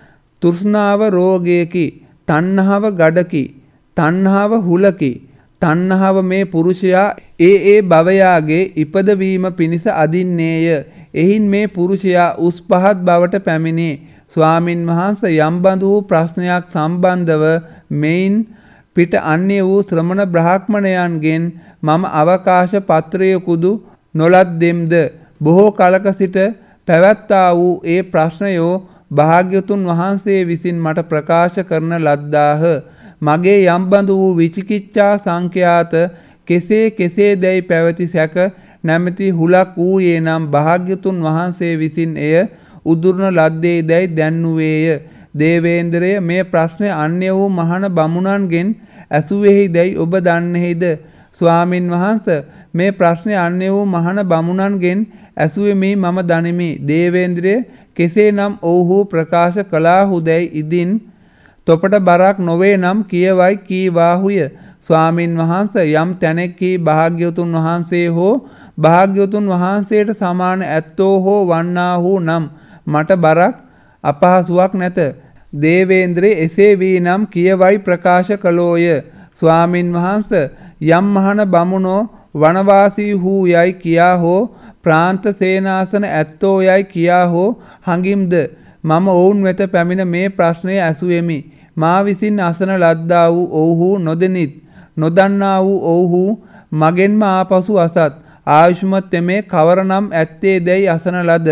තෘෂ්ණාව රෝගයකි, තණ්හාව ගඩකි, තණ්හාව හුලකි. තණ්හාව මේ පුරුෂයා ඒ ඒ භවයාගේ ඉපදවීම පිණිස අදින්නේය. එහින් මේ පුරුෂයා උස් පහත් බවට පැමිණේ. ස්වාමින් වහන්සේ යම් බඳු වූ ප්‍රශ්නයක් සම්බන්ධව මෙයින් පිට අන්‍ය වූ ශ්‍රමණ බ්‍රාහ්මණයන්ගෙන් මම අවකාශ පත්‍රයකුදු නොලද්දෙම්ද බොහෝ කලක සිට පැවැත්තා වූ ඒ ප්‍රශ්නයෝ භාග්‍යතුන් වහන්සේ විසින් මට ප්‍රකාශ කරන ලද්දාහ. මගේ යම් බඳු වූ විචිකිච්ඡා සංඛ්‍යාත කෙසේ කෙසේ දැයි පැවති සැක නැමැති හුලක් වූයේ නම් භාග්‍යතුන් වහන්සේ විසින් එය උදුරන ලද්දේ දැයි දැන්නුවේය. දේවේන්ද්‍රය මේ ප්‍රශ්නය අන්‍ය වූ මහණ බමුණන්ගෙන් ඇසුවේහි දැයි ඔබ දන්නේහිද? ස්වාමින් වහන්ස මේ ප්‍රශ්නය අන්‍ය වූ මහණ බමුණන්ගෙන් ඇසුවෙමි මම දනිමි. දේවේන්ද්‍රය කෙසේනම් ඔව්හු ප්‍රකාශ කළාහුදැයි ඉදින් තොපට බරක් නොවේ නම් කියවයි කීවාහුය. ස්වාමින් වහන්ස යම් තැනෙක්හි භාග්‍යවතුන් වහන්සේ හෝ භාග්‍යවතුන් වහන්සේට සමාන ඇත්තෝ හෝ වන්නාහු නම් මට බරක් අපහසුවක් නැත. දේවේන්ද්‍රය එසේ වී නම් කියවයි ප්‍රකාශ කළෝය. ස්වාමින් වහන්ස යම් මහණ බමුණෝ වනවාසී වූ යයි කියා හෝ ප්‍රාන්ත සේනාසන ඇත්තෝ යයි කියා හෝ හඟිම්ද මම ඔවුන් වෙත පැමිණ මේ ප්‍රශ්නය ඇසුවෙමි. මා විසින් අසන ලද්දා වූ ඔව්හු නොදෙනිත් නොදන්නා වූ ඔව්හු මගෙන්ම ආපසු අසත්. ආයුෂ්මත් තෙමේ කවරනම් ඇත්තේ දැයි අසන ලද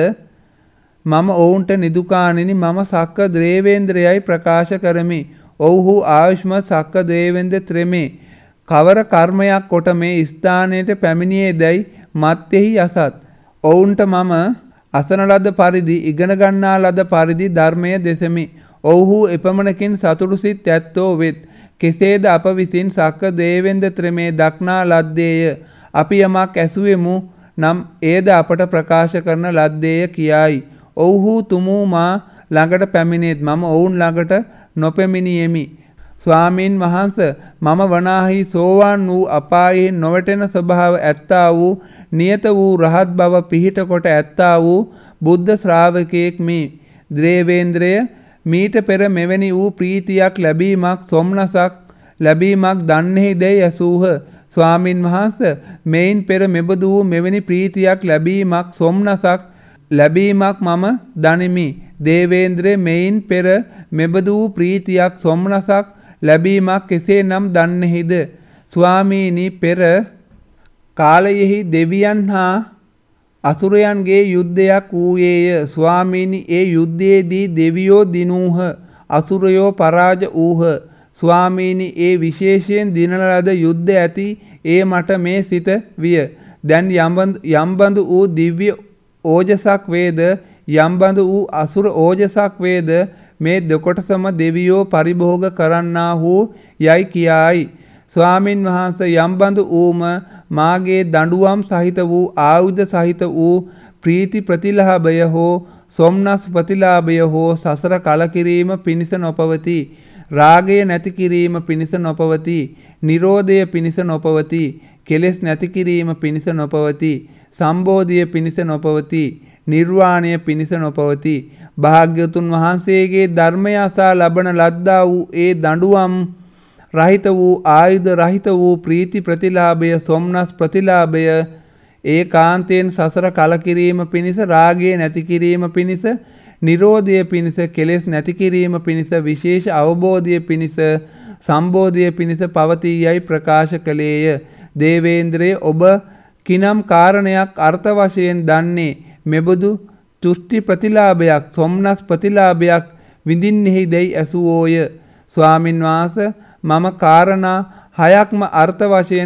මම ඔවුන්ට නිදුකාණෙනි මම සක්ක දේවේන්ද්‍රයයි ප්‍රකාශ කරමි. ඔව්හු ආයුෂ්මත් සක්ක දේවේන්ද්‍ර ත්‍රමේ කවර කර්මයක් කොට මේ ස්ථානයට පැමිණියේ දැයි මත්ෙහි අසත්. ඔවුන්ට මම අසන ලද පරිදි ඉගෙන ගන්නා ලද පරිදි ධර්මය දෙසමි. ඔව්හු එපමණකින් සතුටු සිත් ඇත්තෝ වෙත්. කෙසේද අප විසින් සක්ක දේවේන්ද්‍ර ත්‍රමේ දක්නා ලද්දේය. අපි යමක් ඇසුවෙමු නම් ඒද අපට ප්‍රකාශ කරන ලද්දේය කියයි. ඔව්හු තුමූ මා ළඟට පැමිණෙත් මම ඔවුන් ළඟට නොපැමිණියෙමි. ස්වාමීන් වහන්ස මම වනාහි සෝවාන් වූ අපායෙහි නොවැටෙන ස්වභාව ඇත්තා වූ නියත වූ රහත් බව පිහිට කොට ඇත්තා වූ බුද්ධ ශ්‍රාවකයෙක් මේ. දේවේන්ද්‍රය මීට පෙර මෙවැනි වූ ප්‍රීතියක් ලැබීමක් සොම්නසක් ලැබීමක් දන්නේහි දැයි ඇසූහ. ස්වාමින් වහන්සේ මෙයින් පෙර මෙබඳු වූ මෙවැනි ප්‍රීතියක් ලැබීමක් සොම්නසක් ලැබීමක් මම දනිමි. දේවේන්ද්‍රය මෙයින් පෙර මෙබඳු වූ ප්‍රීතියක් සොම්නසක් ලැබීමක් කෙසේනම් දන්නේහිද? ස්වාමීනි, පෙර කාලයෙහි දෙවියන් හා අසුරයන්ගේ යුද්ධයක් වූයේය. ස්වාමීනි, ඒ යුද්ධයේදී දෙවියෝ දිනූහ, අසුරයෝ පරාජ වූහ. ස්වාමීනි, ඒ විශේෂයෙන් දිනන ලද යුද්ධ ඇති ඒ මට මේ සිත විය. දැන් යම්බඳු වූ දිව්‍ය ඕජසක් වේද, යම්බඳු වූ අසුර ඕජසක් වේද, මේ දෙකොටසම දෙවියෝ පරිභෝග කරන්නාහු යයි කියායි. ස්වාමින් වහන්සේ, යම්බඳු වූම මාගේ දඬුවම් සහිත වූ ආයුධ සහිත වූ ප්‍රීති ප්‍රතිලාභය හෝ සොම්නස් ප්‍රතිලාභය හෝ සසර කලකිරීම පිණිස නොපවති. රාගය නැති කිරීම පිණිස නොපවති. නිරෝධය පිණිස නොපවති. කෙලෙස් නැති කිරීම පිණිස නොපවති. සම්බෝධිය පිණිස නොපවති. නිර්වාණය පිණිස නොපවති. භාග්‍යවතුන් වහන්සේගේ ධර්මය අසා ලබන ලද්දා වූ ඒ දඬුවම් රහිත වූ ආයුධ රහිත වූ ප්‍රීති ප්‍රතිලාභය සොම්නස් ප්‍රතිලාභය ඒකාන්තයෙන් සසර කලකිරීම පිණිස, රාගය නැති කිරීම පිණිස, නිරෝධය පිණිස, කෙලෙස් නැති කිරීම පිණිස, විශේෂ අවබෝධය පිණිස, සම්බෝධිය පිණිස පවතී යයි ප්‍රකාශ කළේය. දේවේන්ද්‍රය, ඔබ කිනම් කාරණයක් අර්ථ වශයෙන් දන්නේ මෙබඳු තුෂ්ටි ප්‍රතිලාභයක් සොම්නස් ප්‍රතිලාභයක් විඳින්නෙහි දැයි ඇසුවෝය. ස්වාමින් වහන්සේ, මම කාරණා හයක්ම අර්ථ වශයෙන්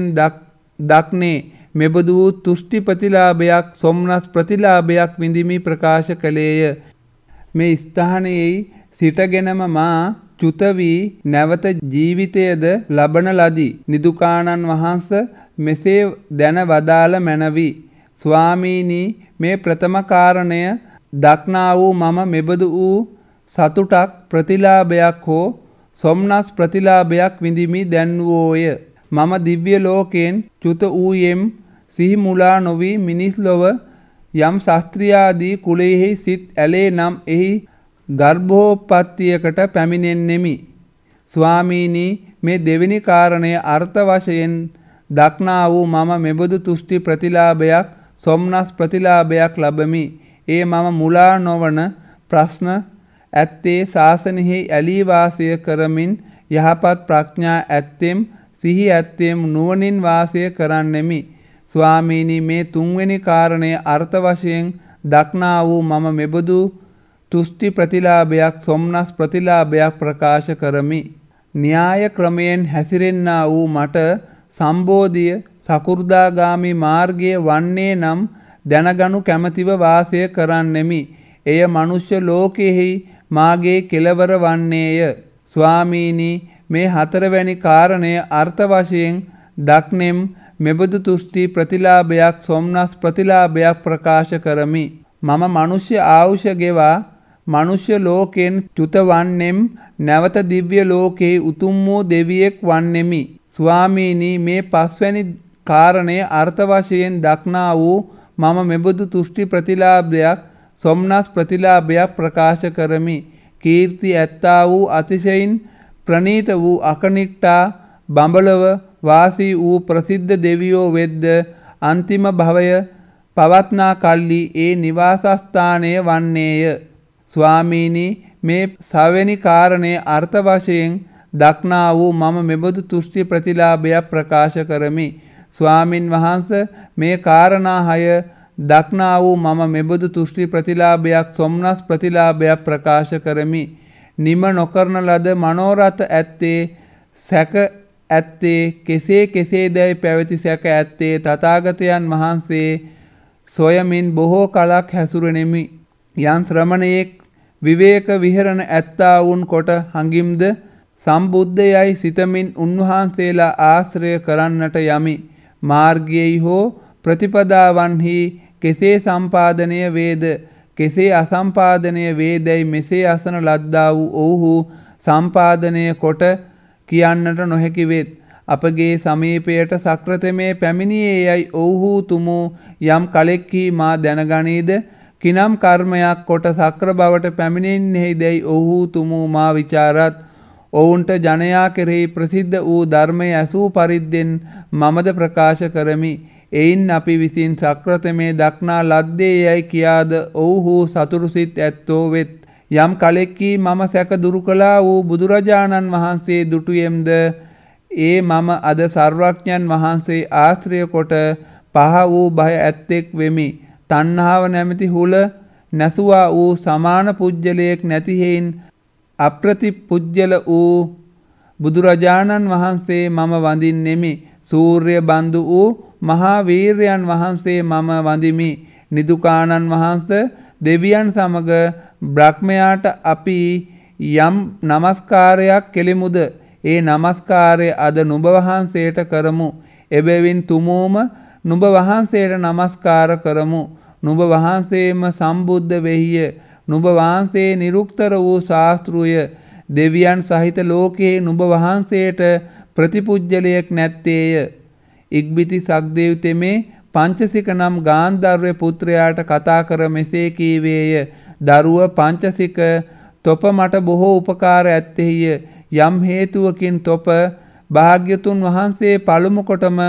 දක්නේ මෙබඳු වූ තුෂ්ටි ප්‍රතිලාභයක් සොම්නස් ප්‍රතිලාභයක් විඳිමි ප්‍රකාශ කළේය. මේ ස්ථානයේ සිටගෙනම මා චුත වී නැවත ජීවිතයද ලබන ලදී. නිදුකාණන් වහන්සේ මෙසේ දැන වදාළ මැනවි. ස්වාමීනි, මේ ප්‍රථම කාරණය දක්නා වූ මම මෙබඳු වූ සතුටක් ප්‍රතිලාභයක් හෝ සොම්නස් ප්‍රතිලාභයක් විඳිමි දැන්වෝය. මම දිව්‍ය ලෝකයෙන් චුත වූයෙම් සිහි මුලා නොවී මිනිස් ලොව යම් ශාස්ත්‍රියාදී කුලයෙහි සිත් ඇලේ නම් එහි ගර්භෝප්පත්තියකට පැමිණෙන්නෙමි. ස්වාමීනි, මේ දෙවෙනි කාරණය අර්ථ වශයෙන් දක්නා වූ මම මෙබඳු තුෂ්ටි ප්‍රතිලාභයක් සොම්නස් ප්‍රතිලාභයක් ලබමි. ඒ මම මුලා නොවන ප්‍රශ්න ඇත්තේ ශාසනයෙහි ඇලී වාසය කරමින් යහපත් ප්‍රඥා ඇත්තෙම් සිහි ඇත්තෙම් නුවණින් වාසය කරන්නෙමි. ස්වාමීනි, මේ තුන්වෙනි කාරණය අර්ථ වශයෙන් දක්නා වූ මම මෙබඳු තුෂ්ටි ප්‍රතිලාභයක් සොම්නස් ප්‍රතිලාභයක් ප්‍රකාශ කරමි. න්‍යාය ක්‍රමයෙන් හැසිරෙන්නා වූ මට සම්බෝධිය සකු르දාගාමි මාර්ගය වන්නේ නම් දැනගනු කැමැතිව වාසය කරන්නෙමි. එය මනුෂ්‍ය ලෝකයෙහි මාගේ කෙලවර වන්නේය. ස්වාමීනි, මේ හතරවැනි කාරණය අර්ථ වශයෙන් දක්නෙම් මෙබඳු තුෂ්ටි ප්‍රතිලාභයක් සොම්නස් ප්‍රතිලාභයක් ප්‍රකාශ කරමි. මම මනුෂ්‍ය ආයුෂ ගෙවා මනුෂ්‍ය ලෝකයෙන් චුත වන්නෙම් නැවත දිව්‍ය ලෝකයේ උතුම් වූ දෙවියෙක් වන්නෙමි. ස්වාමීනි, මේ පස්වැනි කාරණය අර්ථ වශයෙන් දක්නා වූ මම මෙබඳු තුෂ්ටි ප්‍රතිලාභයක් සොම්නස් ප්‍රතිලාභයක් ප්‍රකාශ කරමි. කීර්ති ඇත්තා වූ අතිශයින් ප්‍රනීත වූ අකනිට්ටා බඹලව වාසී වූ ප්‍රසිද්ධ දෙවියෝ වෙද්ද අන්තිම භවය පවත්නා කල්ලි ඒ නිවාසස්ථානය වන්නේය. ස්වාමීනි, මේ සවෙනි කාරණය අර්ථ වශයෙන් දක්නා වූ මම මෙබඳු තුෂ්ටි ප්‍රතිලාභයක් ප්‍රකාශ කරමි. ස්වාමින් වහන්සේ, මේ කාරණා හය දක්නා වූ මම මෙබඳු තුෂ්ටි ප්‍රතිලාභයක් සොම්නස් ප්‍රතිලාභයක් ප්‍රකාශ කරමි. නිම නොකරන ලද මනෝරථ ඇත්තේ සැක ඇත්තේ කෙසේ කෙසේදැයි පැවති සැක ඇත්තේ තථාගතයන් වහන්සේ සොයමින් බොහෝ කලක් හැසුරෙමි. යම් ශ්‍රමණයෙක් විවේක විහරණ ඇත්තා වුන් කොට හඟිම්ද සම්බුද්ධයයි සිතමින් උන්වහන්සේලා ආශ්‍රය කරන්නට යමි. මාර්ගයෙහි හෝ ප්‍රතිපදාවන්හි කෙසේ සම්පාදනය වේද, කෙසේ අසම්පාදනය වේදැයි මෙසේ අසන ලද්දා වූ ඔවුහු සම්පාදනය කොට කියන්නට නොහැකි වෙත්. අපගේ සමීපයට සක්‍රතමේ පැමිණියේ යයි ඔවුහු තුමු යම් කලෙක්හි මා දැනගනීද, කිනම් කර්මයක් කොට සක්‍ර බවට පැමිණෙන්නේහිදැයි ඔහු තුමු මා විචාරත්. ඔවුන්ට ජනයා කෙරෙහි ප්‍රසිද්ධ වූ ධර්මය ඇසූ පරිද්දෙන් මමද ප්‍රකාශ කරමි. එයින් අපි විසින් සක්‍රතමේ දක්නා ලද්දේ යැයි කියාද ඔවුහු සතුරු සිත් ඇත්තෝ වෙත්. යම් කලෙක්කී මම සැක දුරු කළා වූ බුදුරජාණන් වහන්සේ දුටුයෙම්ද ඒ මම අද සර්වඥයන් වහන්සේ ආශ්‍රය කොට පහ වූ භය ඇත්තෙක් වෙමි. තණ්හාව නැමැති හුල නැසුවා වූ සමාන පුජ්‍යලයක් නැති හේයින් අප්‍රතිපුජ්‍යල වූ බුදුරජාණන් වහන්සේ මම වඳින්නෙමි. සූර්ය බඳු වූ මහා වීරයන් වහන්සේ මම වඳිමි. නිදුකානන් වහන්සේ දෙවියන් සමග බ්‍රහ්මයාට අපි යම් නමස්කාරයක් කෙලෙමුද ඒ නමස්කාරය අද නුඹ වහන්සේට කරමු. එබැවින් තුමෝම නුඹ වහන්සේට නමස්කාර කරමු. නුඹ වහන්සේම සම්බුද්ධ වෙහිය. නුඹ වහන්සේ නිරුක්තර වූ ශාස්ත්‍රුය. දෙවියන් සහිත ලෝකයේ නුඹ වහන්සේට ප්‍රතිපුජ්‍යලයක් නැත්තේය. ඉක්බිති සක්දේව් තෙමේ පංචසික නම් ගාන්ධර්ව පුත්‍රයාට කතා කර මෙසේ කීවේය. දරුව පංචසික තොප මට බොහෝ උපකාර ඇත්තේය. යම් හේතුවකින් තොප භාග්‍යතුන් වහන්සේ පළමු කොටම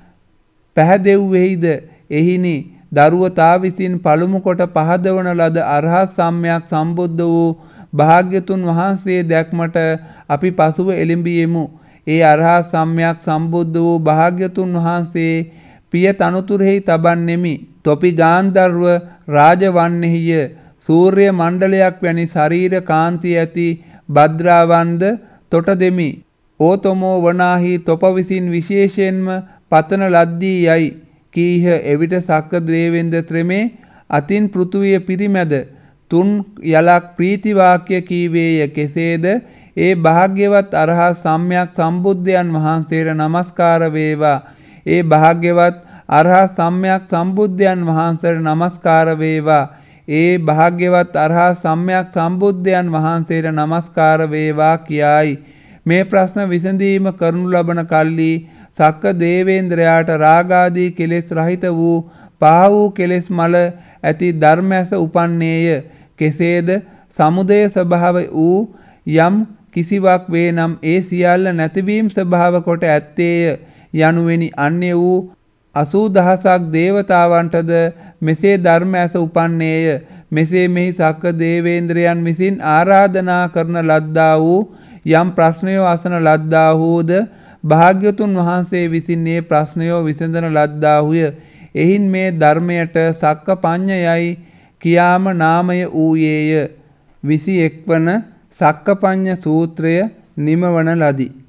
පැහැදෙව්වෙහිද එහිනි. දරුව තා විසින් පළමු කොට පහදවන ලද අරහත් සම්්‍යක් සම්බුද්ධ වූ භාග්‍යතුන් වහන්සේ දැක්මට අපි පසුව එළඹියෙමු. ඒ අරහත් සම්්‍යක් සම්බුද්ධ වූ භාග්‍යතුන් වහන්සේ පිය තනතුරෙහි තබන්නෙමි. තොපි ගාන්ධර්ව රාජවන්නේය. සූර්ය මණ්ඩලයක් වැනි ශරීර කාන්ති ඇති භද්‍රාවන්ද තොට දෙමි. ඕතොමෝ වනාහි තොප විසින් විශේෂයෙන්ම පතන ලද්දී යයි කීහ. එවිට සක්‍ර දේවේන්ද්‍ර ත්‍රමේ අතින් පෘථුවිය පිරිමැද තුන් යලක් ප්‍රීති වාක්‍ය කීවේය. කෙසේද ඒ භාග්‍යවත් අරහත් සම්්‍යක් සම්බුද්ධයන් වහන්සේට නමස්කාර වේවා. ඒ භාග්‍යවත් අරහත් සම්්‍යක් සම්බුද්ධයන් වහන්සේට නමස්කාර වේවා. ඒ භාග්‍යවත් අරහත් සම්්‍යක් සම්බුද්ධයන් වහන්සේට නමස්කාර වේවා කියායි. මේ ප්‍රශ්න විසඳීම කරනු ලබන කල්ලි සක්‍ර දේවේන්ද්‍රයාට රාගාදී කෙලෙස් රහිත වූ පහ වූ කෙලෙස් මල ඇති ධර්මැස උපන්නේය. කෙසේද සමුදය ස්වභාව වූ යම් කිසිවක් වේ නම් ඒ සියල්ල නැතිවීම ස්වභාව කොට ඇත්තේය යනුවෙනි. අන්‍ය වූ අසූ දහසක් දේවතාවන්ටද මෙසේ ධර්ම ඇස උපන්නේය. මෙසේ මෙහි සක්‍ර දේවේන්ද්‍රයන් විසින් ආරාධනා කරන ලද්දා වූ යම් ප්‍රශ්නයෝ අසන ලද්දාහුද භාග්‍යතුන් වහන්සේ විසින් මේ ප්‍රශ්නයෝ විසඳන ලද්දාහුය. එහින් මේ ධර්මයට සක්ක පඤ්ඤයයි කියාම නාමය වූයේය. විසි එක් වන සක්කපඤ්ඤ සූත්‍රය නිමවන ලදී.